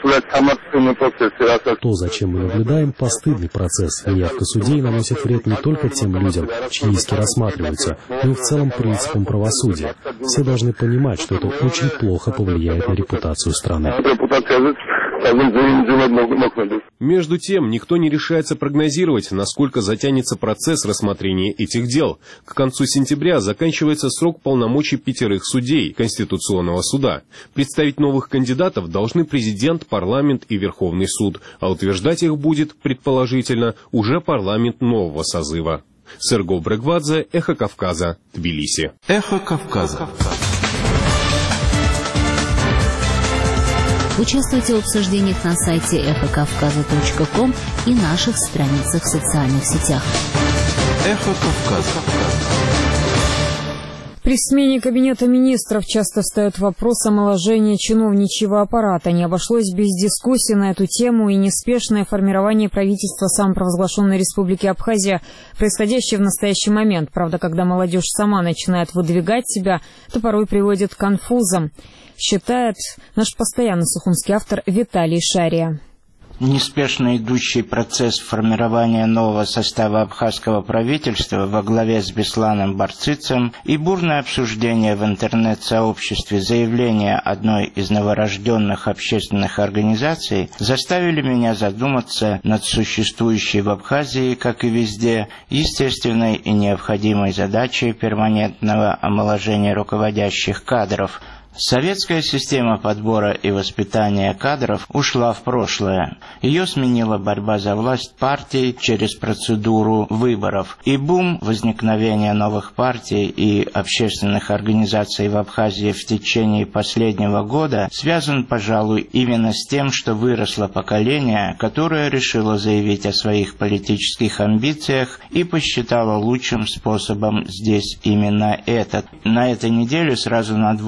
То, зачем мы наблюдаем, постыдный процесс. Неявка судей наносит вред не только тем людям, чьи иски рассматриваются, но и в целом принципам правосудия. Все должны понимать, что это очень плохо повлияет на репутацию страны.
Между тем, никто не решается прогнозировать, насколько затянется процесс рассмотрения этих дел. К концу сентября заканчивается срок полномочий пятерых судей Конституционного суда. Представить новых кандидатов должны президент, парламент и Верховный суд, а утверждать их будет, предположительно, уже парламент нового созыва. Серго Брегвадзе, Эхо Кавказа, Тбилиси.
Эхо Кавказа.
Участвуйте в обсуждениях на сайте эхо кавказа точка ком и наших страницах в социальных сетях.
Эхо Кавказа.
При смене Кабинета министров часто встает вопрос омоложения чиновничьего аппарата. Не обошлось без дискуссий на эту тему и неспешное формирование правительства самопровозглашенной Республики Абхазия, происходящее в настоящий момент. Правда, когда молодежь сама начинает выдвигать себя, то порой приводит к конфузам, считает наш постоянный сухумский автор Виталий Шария.
Неспешно идущий процесс формирования нового состава абхазского правительства во главе с Бесланом Барцицем и бурное обсуждение в интернет-сообществе заявления одной из новорожденных общественных организаций заставили меня задуматься над существующей в Абхазии, как и везде, естественной и необходимой задачей перманентного омоложения руководящих кадров. Советская система подбора и воспитания кадров ушла в прошлое. Ее сменила борьба за власть партий через процедуру выборов. И бум возникновения новых партий и общественных организаций в Абхазии в течение последнего года связан, пожалуй, именно с тем, что выросло поколение, которое решило заявить о своих политических амбициях и посчитало лучшим способом здесь именно этот. На этой неделе сразу на двух популярных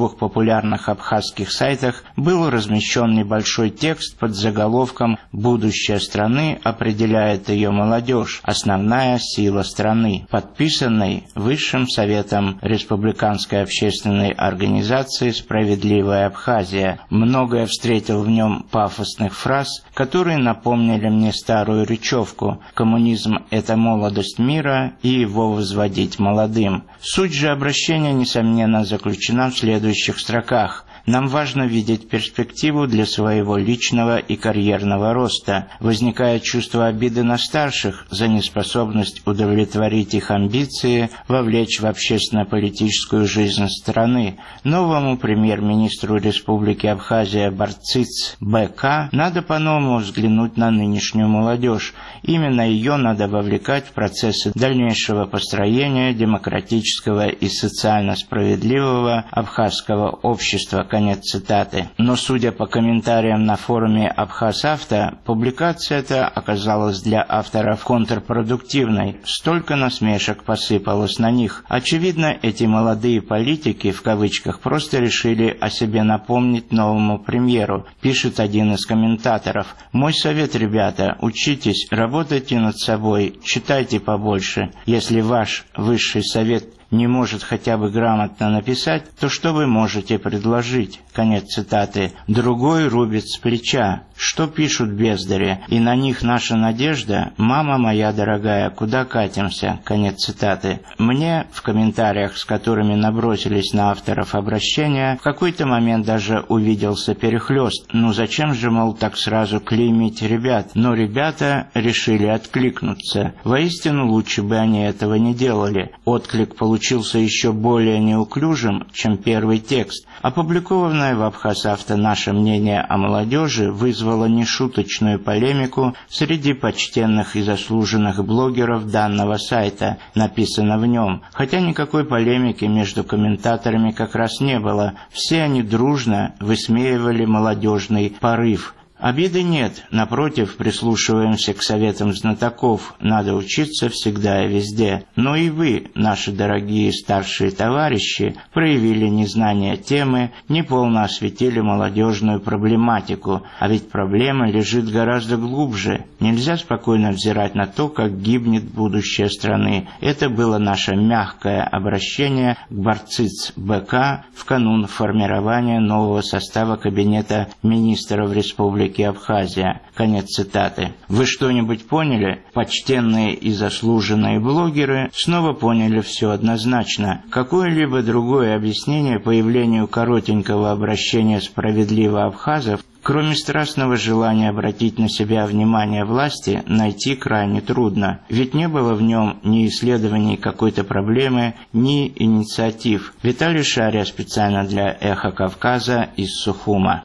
популярных абхазских сайтах был размещен небольшой текст под заголовком «Будущее страны определяет ее молодежь. Основная сила страны», подписанный Высшим советом Республиканской общественной организации «Справедливая Абхазия». Многое встретил в нем пафосных фраз, которые напомнили мне старую речевку «Коммунизм – это молодость мира, и его возводить молодым». Суть же обращения, несомненно, заключена в следующих строках. Нам важно видеть перспективу для своего личного и карьерного роста. Возникает чувство обиды на старших за неспособность удовлетворить их амбиции, вовлечь в общественно-политическую жизнь страны. Новому премьер-министру Республики Абхазия Барциц Б.К. надо по-новому взглянуть на нынешнюю молодежь. Именно ее надо вовлекать в процессы дальнейшего построения демократического и социально справедливого абхазского общества. Конец цитаты. Но, судя по комментариям на форуме Абхазавто, публикация эта оказалась для авторов контрпродуктивной. Столько насмешек посыпалось на них. Очевидно, эти молодые политики, в кавычках, просто решили о себе напомнить новому премьеру, пишет один из комментаторов. «Мой совет, ребята, учитесь, работайте над собой, читайте побольше. Если ваш высший совет не может хотя бы грамотно написать, то что вы можете предложить?» Конец цитаты. Другой рубит с плеча. Что пишут бездари? И на них наша надежда? Мама моя дорогая, куда катимся? Конец цитаты. Мне в комментариях, с которыми набросились на авторов обращения, в какой-то момент даже увиделся перехлёст. Ну зачем же, мол, так сразу клеймить ребят? Но ребята решили откликнуться. Воистину, лучше бы они этого не делали. Отклик получился еще более неуклюжим, чем первый текст. Опубликованное в Абхазавто наше мнение о молодежи вызвало нешуточную полемику среди почтенных и заслуженных блогеров данного сайта, написано в нем. Хотя никакой полемики между комментаторами как раз не было. Все они дружно высмеивали молодежный порыв. Обиды нет, напротив, прислушиваемся к советам знатоков, надо учиться всегда и везде. Но и вы, наши дорогие старшие товарищи, проявили незнание темы, неполно осветили молодежную проблематику, а ведь проблема лежит гораздо глубже. Нельзя спокойно взирать на то, как гибнет будущее страны. Это было наше мягкое обращение к Барциц Б.К. в канун формирования нового состава Кабинета министров Республики Абхазия. Конец цитаты. Вы что-нибудь поняли? Почтенные и заслуженные блогеры снова поняли все однозначно. Какое-либо другое объяснение появлению коротенького обращения справедливо абхазов, кроме страстного желания обратить на себя внимание власти, найти крайне трудно. Ведь не было в нем ни исследований какой-то проблемы, ни инициатив. Виталий Шария специально для «Эхо Кавказа» из Сухума.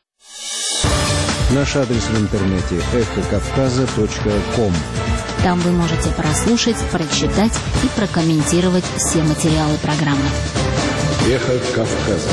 Наш адрес в интернете эхо кавказа точка ком.
Там вы можете прослушать, прочитать и прокомментировать все материалы программы.
Эхо Кавказа.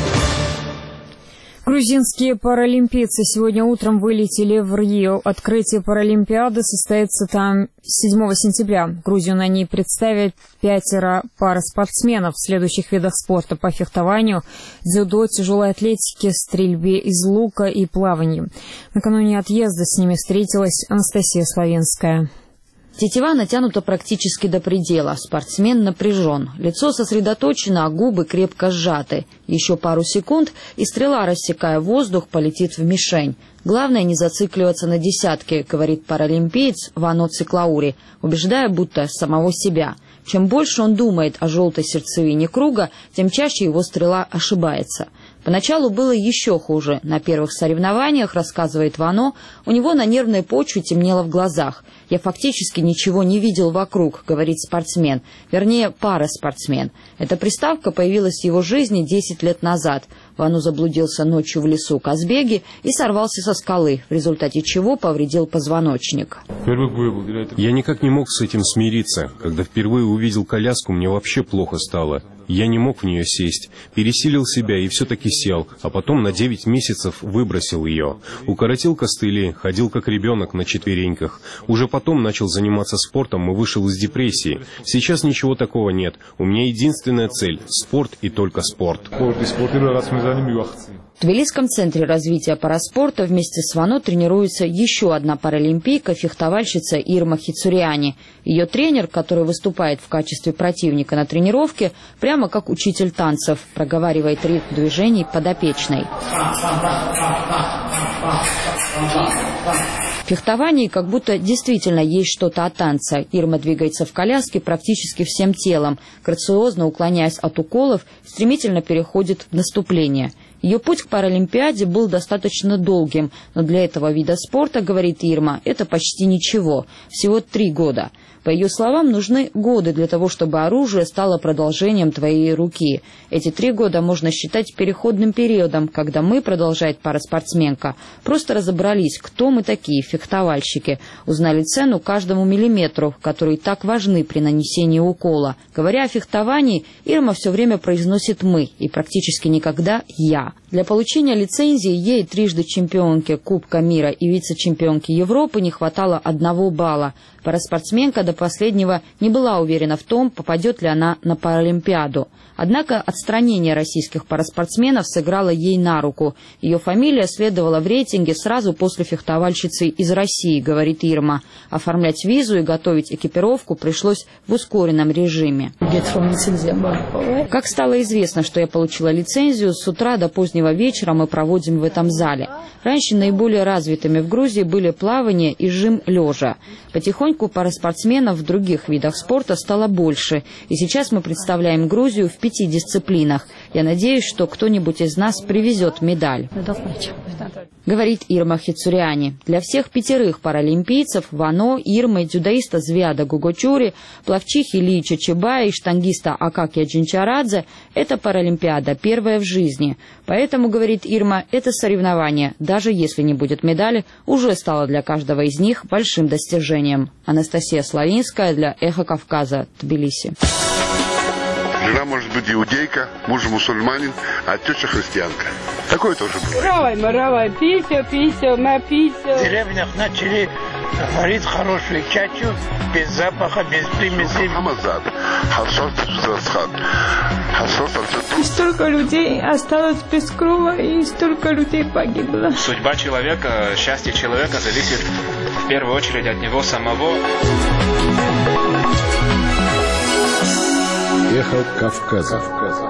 Грузинские паралимпийцы сегодня утром вылетели в Рио. Открытие Паралимпиады состоится там седьмого сентября. Грузию на ней представят пятеро пар спортсменов в следующих видах спорта: по фехтованию, дзюдо, тяжелой атлетике, стрельбе из лука и плаванию. Накануне отъезда с ними встретилась Анастасия Славенская.
Тетива натянута практически до предела. Спортсмен напряжен. Лицо сосредоточено, а губы крепко сжаты. Еще пару секунд, и стрела, рассекая воздух, полетит в мишень. Главное не зацикливаться на десятке, говорит паралимпиец Вано Циклаури, убеждая будто самого себя. Чем больше он думает о желтой сердцевине круга, тем чаще его стрела ошибается. Поначалу было еще хуже. На первых соревнованиях, рассказывает Вано, у него на нервной почве темнело в глазах. «Я фактически ничего не видел вокруг», — говорит спортсмен. Вернее, пара-спортсмен. Эта приставка появилась в его жизни десять лет назад. Вано заблудился ночью в лесу Казбеги и сорвался со скалы, в результате чего повредил позвоночник.
Я никак не мог с этим смириться. Когда впервые увидел коляску, мне вообще плохо стало. Я не мог в нее сесть, пересилил себя и все-таки сел, а потом на девять месяцев выбросил ее. Укоротил костыли, ходил как ребенок на четвереньках. Уже потом начал заниматься спортом и вышел из депрессии. Сейчас ничего такого нет. У меня единственная цель – спорт и только спорт.
В Тбилисском центре развития параспорта вместе с ВАНО тренируется еще одна паралимпийка, фехтовальщица Ирма Хицуриани. Ее тренер, который выступает в качестве противника на тренировке, прямо как учитель танцев, проговаривает ритм движений подопечной. В фехтовании как будто действительно есть что-то от танца. Ирма двигается в коляске практически всем телом, грациозно уклоняясь от уколов, стремительно переходит в наступление. Ее путь к Паралимпиаде был достаточно долгим, но для этого вида спорта, говорит Ирма, это почти ничего, всего три года. По ее словам, нужны годы для того, чтобы оружие стало продолжением твоей руки. Эти три года можно считать переходным периодом, когда мы, продолжает параспортсменка, просто разобрались, кто мы такие, фехтовальщики, узнали цену каждому миллиметру, которые так важны при нанесении укола. Говоря о фехтовании, Ирма все время произносит «мы» и практически никогда «я». Для получения лицензии ей, трижды чемпионке Кубка мира и вице-чемпионке Европы, не хватало одного балла. Параспортсменка до последнего не была уверена в том, попадет ли она на Паралимпиаду. Однако отстранение российских параспортсменов сыграло ей на руку. Ее фамилия следовала в рейтинге сразу после фехтовальщицы из России, говорит Ирма. Оформлять визу и готовить экипировку пришлось в ускоренном режиме. Как стало известно, что я получила лицензию, с утра до позднего вечера мы проводим в этом зале. Раньше наиболее развитыми в Грузии были плавание и жим лежа. Потихоньку параспортсменов в других видах спорта стало больше, и сейчас мы представляем Грузию в пяти дисциплинах. Я надеюсь, что кто-нибудь из нас привезет медаль. Говорит Ирма Хицуриани. Для всех пятерых паралимпийцев ВАНО, Ирмы, дзюдоиста Звиада Гугочури, пловчихи Ли Чачебая и штангиста Акакия Джинчарадзе это Паралимпиада, первая в жизни. Поэтому, говорит Ирма, это соревнование, даже если не будет медали, уже стало для каждого из них большим достижением. Анастасия Славинская для «Эхо Кавказа», Тбилиси.
Жена может быть иудейка, муж мусульманин, а теща христианка. Такое тоже бывает.
Равай, маравай, пися, пися, напися.
В деревнях начали варить хорошую чачу, без запаха, без примесей.
И столько людей осталось без крова, и столько людей погибло.
Судьба человека, счастье человека зависит в первую очередь от него самого.
Эхо Кавказа.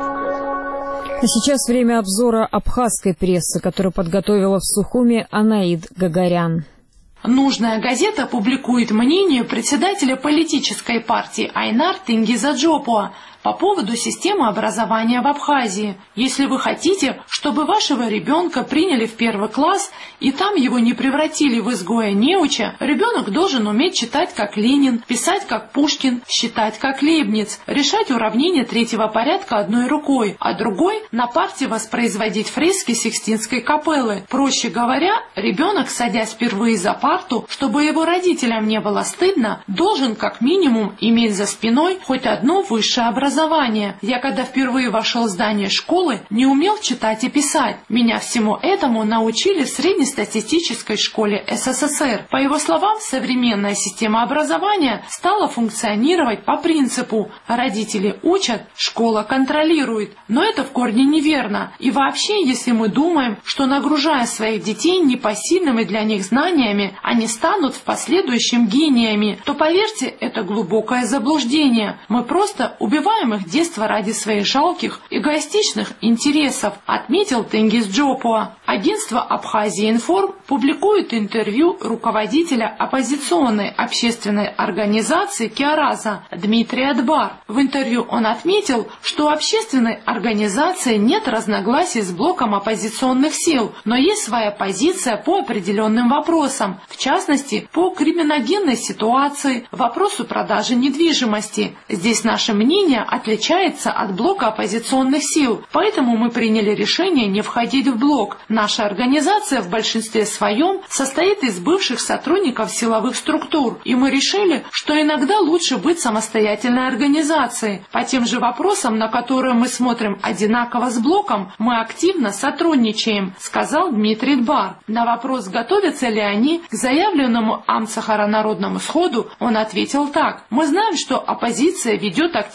А сейчас время обзора абхазской прессы, которую подготовила в Сухуми Анаид Гагарян.
Нужная газета публикует мнение председателя политической партии Айнар Тенгиза Джопуа по поводу системы образования в Абхазии. Если вы хотите, чтобы вашего ребенка приняли в первый класс и там его не превратили в изгоя-неуча, ребенок должен уметь читать как Ленин, писать как Пушкин, считать как Лейбниц, решать уравнения третьего порядка одной рукой, а другой на парте воспроизводить фрески Сикстинской капеллы. Проще говоря, ребенок, садясь впервые за парту, чтобы его родителям не было стыдно, должен как минимум иметь за спиной хоть одно высшее образование. Я, когда впервые вошел в здание школы, не умел читать и писать. Меня всему этому научили в среднестатистической школе СССР. По его словам, современная система образования стала функционировать по принципу «родители учат, школа контролирует». Но это в корне неверно. И вообще, если мы думаем, что нагружая своих детей непосильными для них знаниями, они станут в последующем гениями, то, поверьте, это глубокое заблуждение. Мы просто убиваем их детство ради своих жалких, эгоистичных интересов, отметил Тенгиз Джопуа. Агентство Абхазия Информ публикует интервью руководителя оппозиционной общественной организации Киараза Дмитрия Дбар. В интервью он отметил, что у общественной организации нет разногласий с блоком оппозиционных сил, но есть своя позиция по определенным вопросам, в частности, по криминогенной ситуации, вопросу продажи недвижимости. Здесь наше мнение отличается от блока оппозиционных сил, поэтому мы приняли решение не входить в блок. Наша организация в большинстве своем состоит из бывших сотрудников силовых структур, и мы решили, что иногда лучше быть самостоятельной организацией. По тем же вопросам, на которые мы смотрим одинаково с блоком, мы активно сотрудничаем, сказал Дмитрий Дбар. На вопрос, готовятся ли они к заявленному Амцахара народному сходу, он ответил так: мы знаем, что оппозиция ведет активную подготовку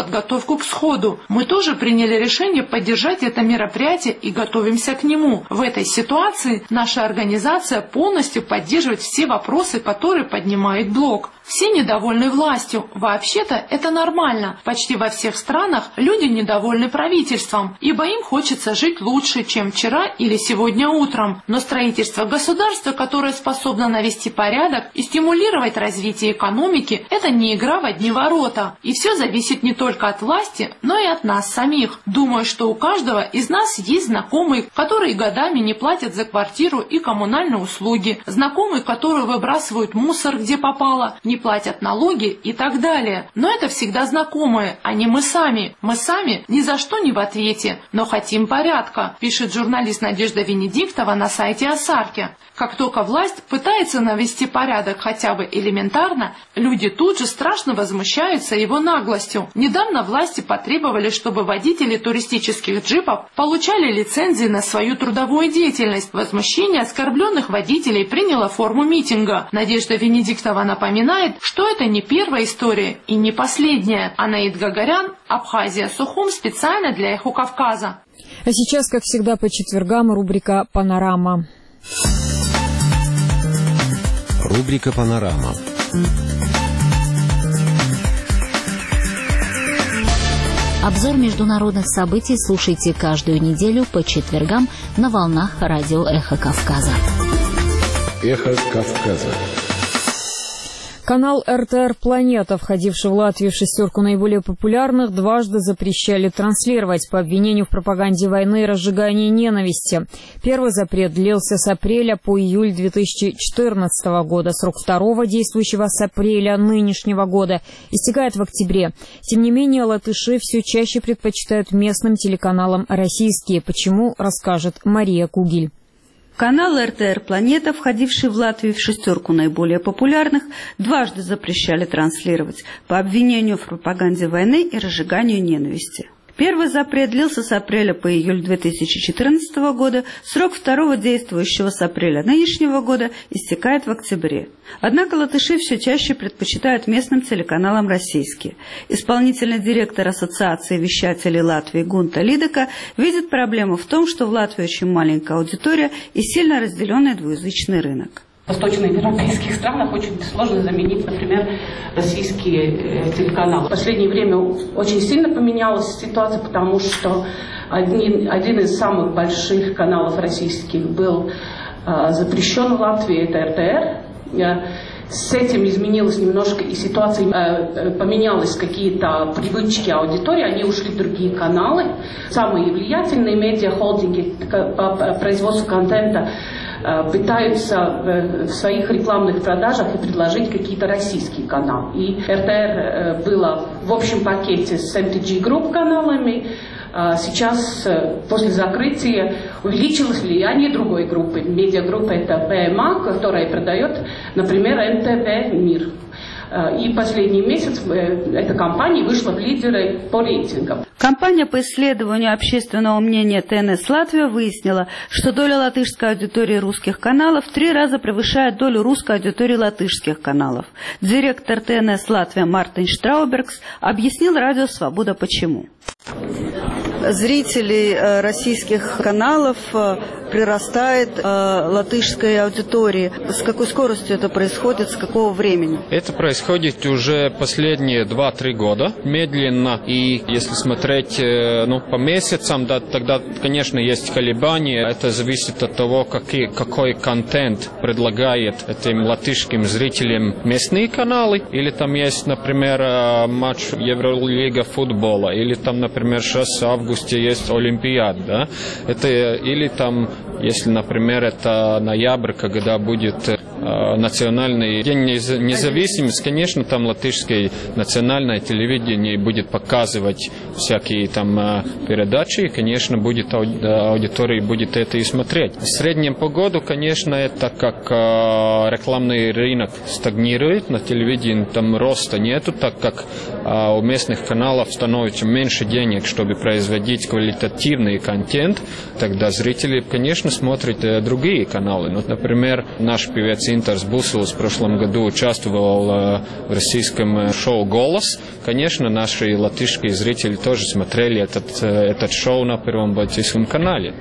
подготовку к сходу. Мы тоже приняли решение поддержать это мероприятие и готовимся к нему. В этой ситуации наша организация полностью поддерживает все вопросы, которые поднимает блок. Все недовольны властью. Вообще-то это нормально. Почти во всех странах люди недовольны правительством, ибо им хочется жить лучше, чем вчера или сегодня утром. Но строительство государства, которое способно навести порядок и стимулировать развитие экономики, это не игра в одни ворота. И все зависит не только от власти, но и от нас самих. Думаю, что у каждого из нас есть знакомые, которые годами не платят за квартиру и коммунальные услуги, знакомые, которые выбрасывают мусор где попало, не платят налоги и так далее. Но это всегда знакомые, а не мы сами. Мы сами ни за что не в ответе, но хотим порядка, пишет журналист Надежда Венедиктова на сайте Осарки. Как только власть пытается навести порядок хотя бы элементарно, люди тут же страшно возмущаются его наглостью. Недавно власти потребовали, чтобы водители туристических джипов получали лицензии на свою трудовую деятельность. Возмущение оскорбленных водителей приняло форму митинга. Надежда Венедиктова напоминает, что это не первая история и не последняя. Анаид Гагарян, Абхазия, Сухум, специально для Эхо Кавказа.
А сейчас, как всегда, по четвергам рубрика «Панорама».
Рубрика «Панорама».
Обзор международных событий слушайте каждую неделю по четвергам на волнах радио «Эхо Кавказа».
«Эхо Кавказа».
Канал эр тэ эр «Планета», входивший в Латвию в шестерку наиболее популярных, дважды запрещали транслировать по обвинению в пропаганде войны и разжигании ненависти. Первый запрет длился с апреля по июль две тысячи четырнадцатого года. Срок второго, действующего с апреля нынешнего года, истекает в октябре. Тем не менее, латыши все чаще предпочитают местным телеканалам российские. Почему, расскажет Мария Кугель.
Канал эр тэ эр «Планета», входивший в Латвию в шестерку наиболее популярных, дважды запрещали транслировать по обвинению в пропаганде войны и разжиганию ненависти. Первый запрет длился с апреля по июль две тысячи четырнадцатого года, срок второго, действующего с апреля нынешнего года, истекает в октябре. Однако латыши все чаще предпочитают местным телеканалам российские. Исполнительный директор Ассоциации вещателей Латвии Гунта Лидека видит проблему в том, что в Латвии очень маленькая аудитория и сильно разделенный двуязычный рынок.
В восточноевропейских странах очень сложно заменить, например, российские телеканалы. В последнее время очень сильно поменялась ситуация, потому что один, один из самых больших каналов российских был э, запрещен в Латвии, это эр тэ эр. С этим изменилась немножко и ситуация, э, поменялись какие-то привычки аудитории, они ушли в другие каналы. Самые влиятельные медиа-холдинги по производству контента пытаются в своих рекламных продажах и предложить какие-то российские каналы. И эр тэ эр было в общем пакете с эм ти джи Group каналами. Сейчас, после закрытия, увеличилось влияние другой группы. Медиагруппа это бэ эм а, которая продает, например, эн тэ вэ «Мир». И последний месяц эта компания вышла в лидеры по рейтингам.
Компания по исследованию общественного мнения тэ эн эс Латвия выяснила, что доля латышской аудитории русских каналов в три раза превышает долю русской аудитории латышских каналов. Директор тэ эн эс Латвия Мартин Штраубергс объяснил радио «Свобода» почему.
Зрителей российских каналов прирастает латышской аудитории. С какой скоростью это происходит, с какого времени?
Это происходит уже последние два-три года, медленно. И если смотреть ну, по месяцам, да, тогда, конечно, есть колебания. Это зависит от того, какие, какой контент предлагает этим латышским зрителям местные каналы. Или там есть, например, матч Евролига футбола. Или там, например, сейчас в августе есть Олимпиада. Да? Это, или там, если, например, это ноябрь, когда будет э, национальный день независимости, конечно, там латышское национальное телевидение будет показывать всякие там э, передачи, и, конечно, будет ауди- аудитория будет это и смотреть. В среднем по году, конечно, это как э, рекламный рынок стагнирует, на телевидении там роста нету, так как э, у местных каналов становится меньше денег, чтобы производить квалитативный контент, тогда зрители, конечно, смотрят э, другие каналы. Ну, например, наш певец Дзинтарс Бусулс в прошлом году участвовал в российском шоу «Голос». Конечно, наши латышские зрители тоже смотрели этот, этот шоу на Первом Балтийском канале.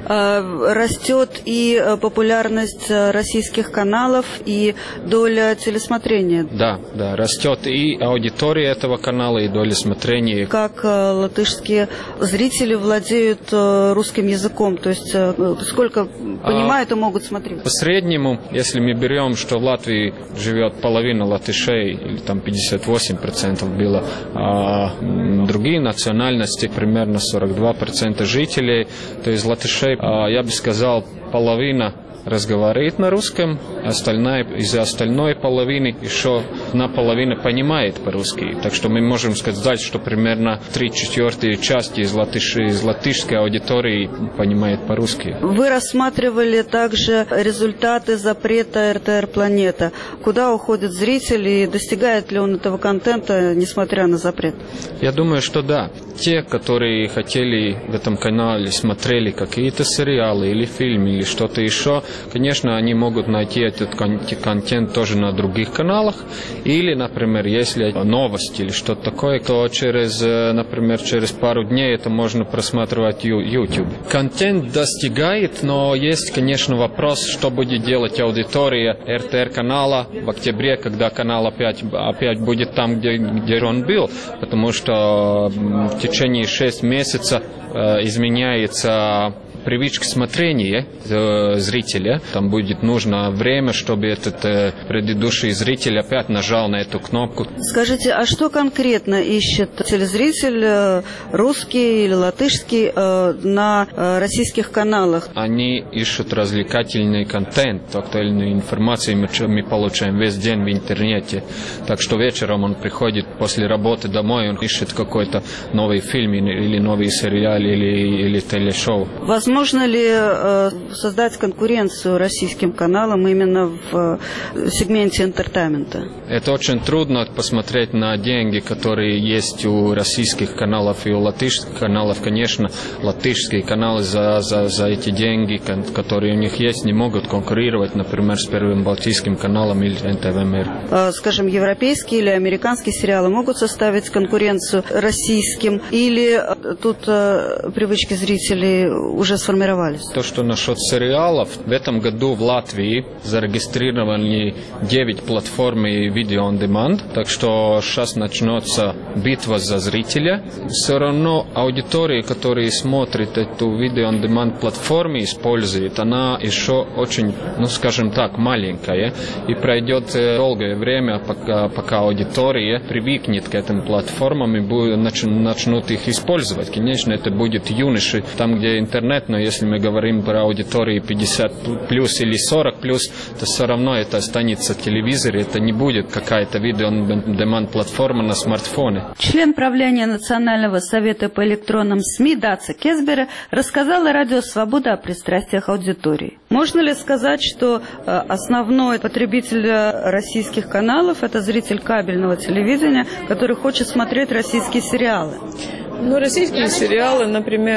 Растет и популярность российских каналов, и доля телесмотрения.
Да, да, растет и аудитория этого канала, и доля смотрения.
Как латышские зрители владеют русским языком? То есть сколько понимают и могут смотреть?
По среднему, если мы берем, что в Латвии живет половина латышей, или там пятьдесят восемь процентов было, а другие национальности, примерно сорок два процента жителей, то есть латышей, я бы сказал, половина разговаривает на русском, остальная, из остальной половины еще наполовину понимает по-русски. Так что мы можем сказать, что примерно три четвертые части из, латыш, из латышской аудитории понимает по-русски.
Вы рассматривали также результаты запрета эр тэ эр «Планета». Куда уходит зритель и достигает ли он этого контента, несмотря на запрет?
Я думаю, что да. Те, которые хотели в этом канале, смотрели какие-то сериалы или фильмы, или что-то еще, конечно, они могут найти этот контент тоже на других каналах. Или, например, если новости или что-то такое, то через, например, через пару дней это можно просматривать YouTube. Контент достигает, но есть, конечно, вопрос, что будет делать аудитория эр тэ эр канала в октябре, когда канал опять, опять будет там, где, где он был, потому что в течение шести месяцев э, изменяется привычка смотрения э, зрителя. Там будет нужно время, чтобы этот э, предыдущий зритель опять нажал на эту кнопку.
Скажите, а что конкретно ищет телезритель, э, русский или латышский, э, на э, российских каналах?
Они ищут развлекательный контент, актуальную информацию мы, мы получаем весь день в интернете. Так что вечером он приходит после работы домой, он ищет какой-то новый фильм или новый сериал или, или телешоу.
Возможно ли э, создать конкуренцию российским каналам именно в э, сегменте интертеймента?
Это очень трудно посмотреть на деньги, которые есть у российских каналов и у латышских каналов. Конечно, латышские каналы за, за, за эти деньги, которые у них есть, не могут конкурировать, например, с Первым Балтийским каналом или эн тэ вэ Мир.
Э, скажем, европейские или американские сериалы могут составить конкуренцию российским? Или э, тут э, привычки зрителей уже сформировались?
То, что насчет сериалов, в этом году в Латвии зарегистрированы девять платформ видео on demand, так что сейчас начнется битва за зрителя. Все равно аудитория, которая смотрит эту видео on demand платформу, использует, она еще очень, ну скажем так, маленькая, и пройдет долгое время, пока, пока аудитория привыкнет к этим платформам и будет, начнут их использовать. Конечно, это будет юноши, там, где интернет, но если мы говорим про аудиторию пятьдесят плюс или сорок плюс, то все равно это останется в телевизоре, это не будет какая-то видео-деманд платформа на смартфоне.
Член правления Национального совета по электронным СМИ Даца Кезбера рассказала радио «Свобода» о пристрастиях аудитории. Можно ли сказать, что основной потребитель российских каналов – это зритель кабельного телевидения, который хочет смотреть российские сериалы?
Ну, российские сериалы, например,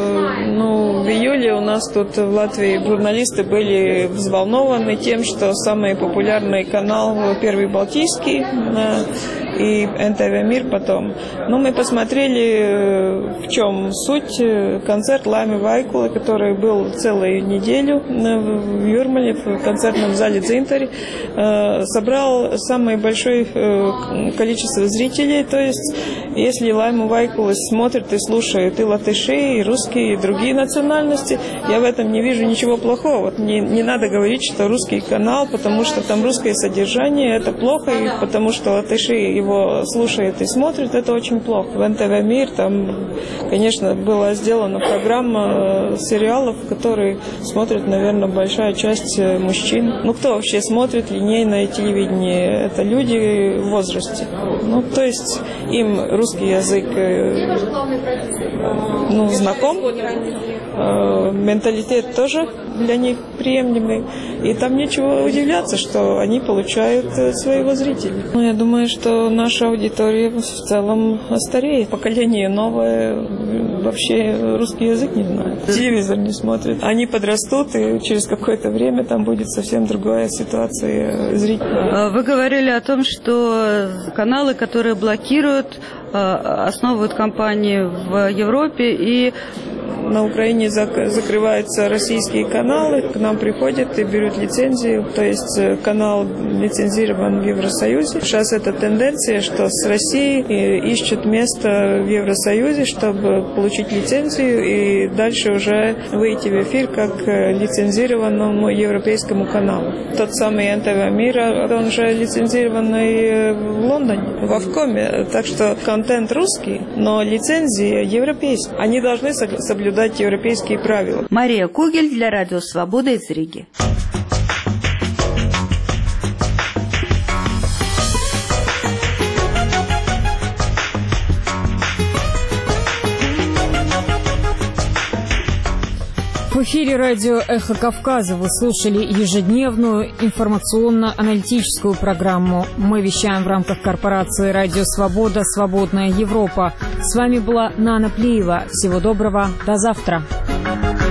ну, в июле у нас тут в Латвии журналисты были взволнованы тем, что самый популярный канал Первый Балтийский и эн тэ вэ Мир потом. Ну, мы посмотрели, в чем суть. Концерт Лайми Вайкулы, который был целую неделю в Юрмале, в концертном зале Дзинтари, собрал самое большое количество зрителей. То есть, если Лайму Вайкулы смотрят и слушают и латыши, и русские, и другие национальности, я в этом не вижу ничего плохого. Вот не, не надо говорить, что русский канал, потому что там русское содержание, это плохо, и потому что латыши его слушают и смотрят, это очень плохо. В эн тэ вэ Мир там, конечно, была сделана программа сериалов, которые смотрят, наверное, большая часть мужчин. Ну, кто вообще смотрит линейное телевидение? Это люди в возрасте. Ну, то есть им русский язык ну, знаком, э, менталитет тоже для них приемлемый. И там нечего удивляться, что они получают своего зрителя. Ну, я думаю, что наша аудитория в целом стареет. Поколение новое вообще русский язык не знает. Телевизор не смотрит. Они подрастут, и через какое-то время там будет совсем другая ситуация зрителя.
Вы говорили о том, что каналы, которые блокируют, основывают компании в Европе и
на Украине закрываются российские каналы, к нам приходят и берут лицензию, то есть канал лицензирован в Евросоюзе. Сейчас это тенденция, что с Россией ищут место в Евросоюзе, чтобы получить лицензию и дальше уже выйти в эфир как лицензированному европейскому каналу. Тот самый эн тэ вэ Мира, он же лицензированный в Лондоне, в Авкоме, так что контент русский, но лицензия европейская. Они должны соблюдать европейские правила.
Мария Кугель для Радио Свобода из Риги.
В эфире радио «Эхо Кавказа» вы слушали ежедневную информационно-аналитическую программу. Мы вещаем в рамках корпорации «Радио Свобода. Свободная Европа». С вами была Нана Плиева. Всего доброго. До завтра.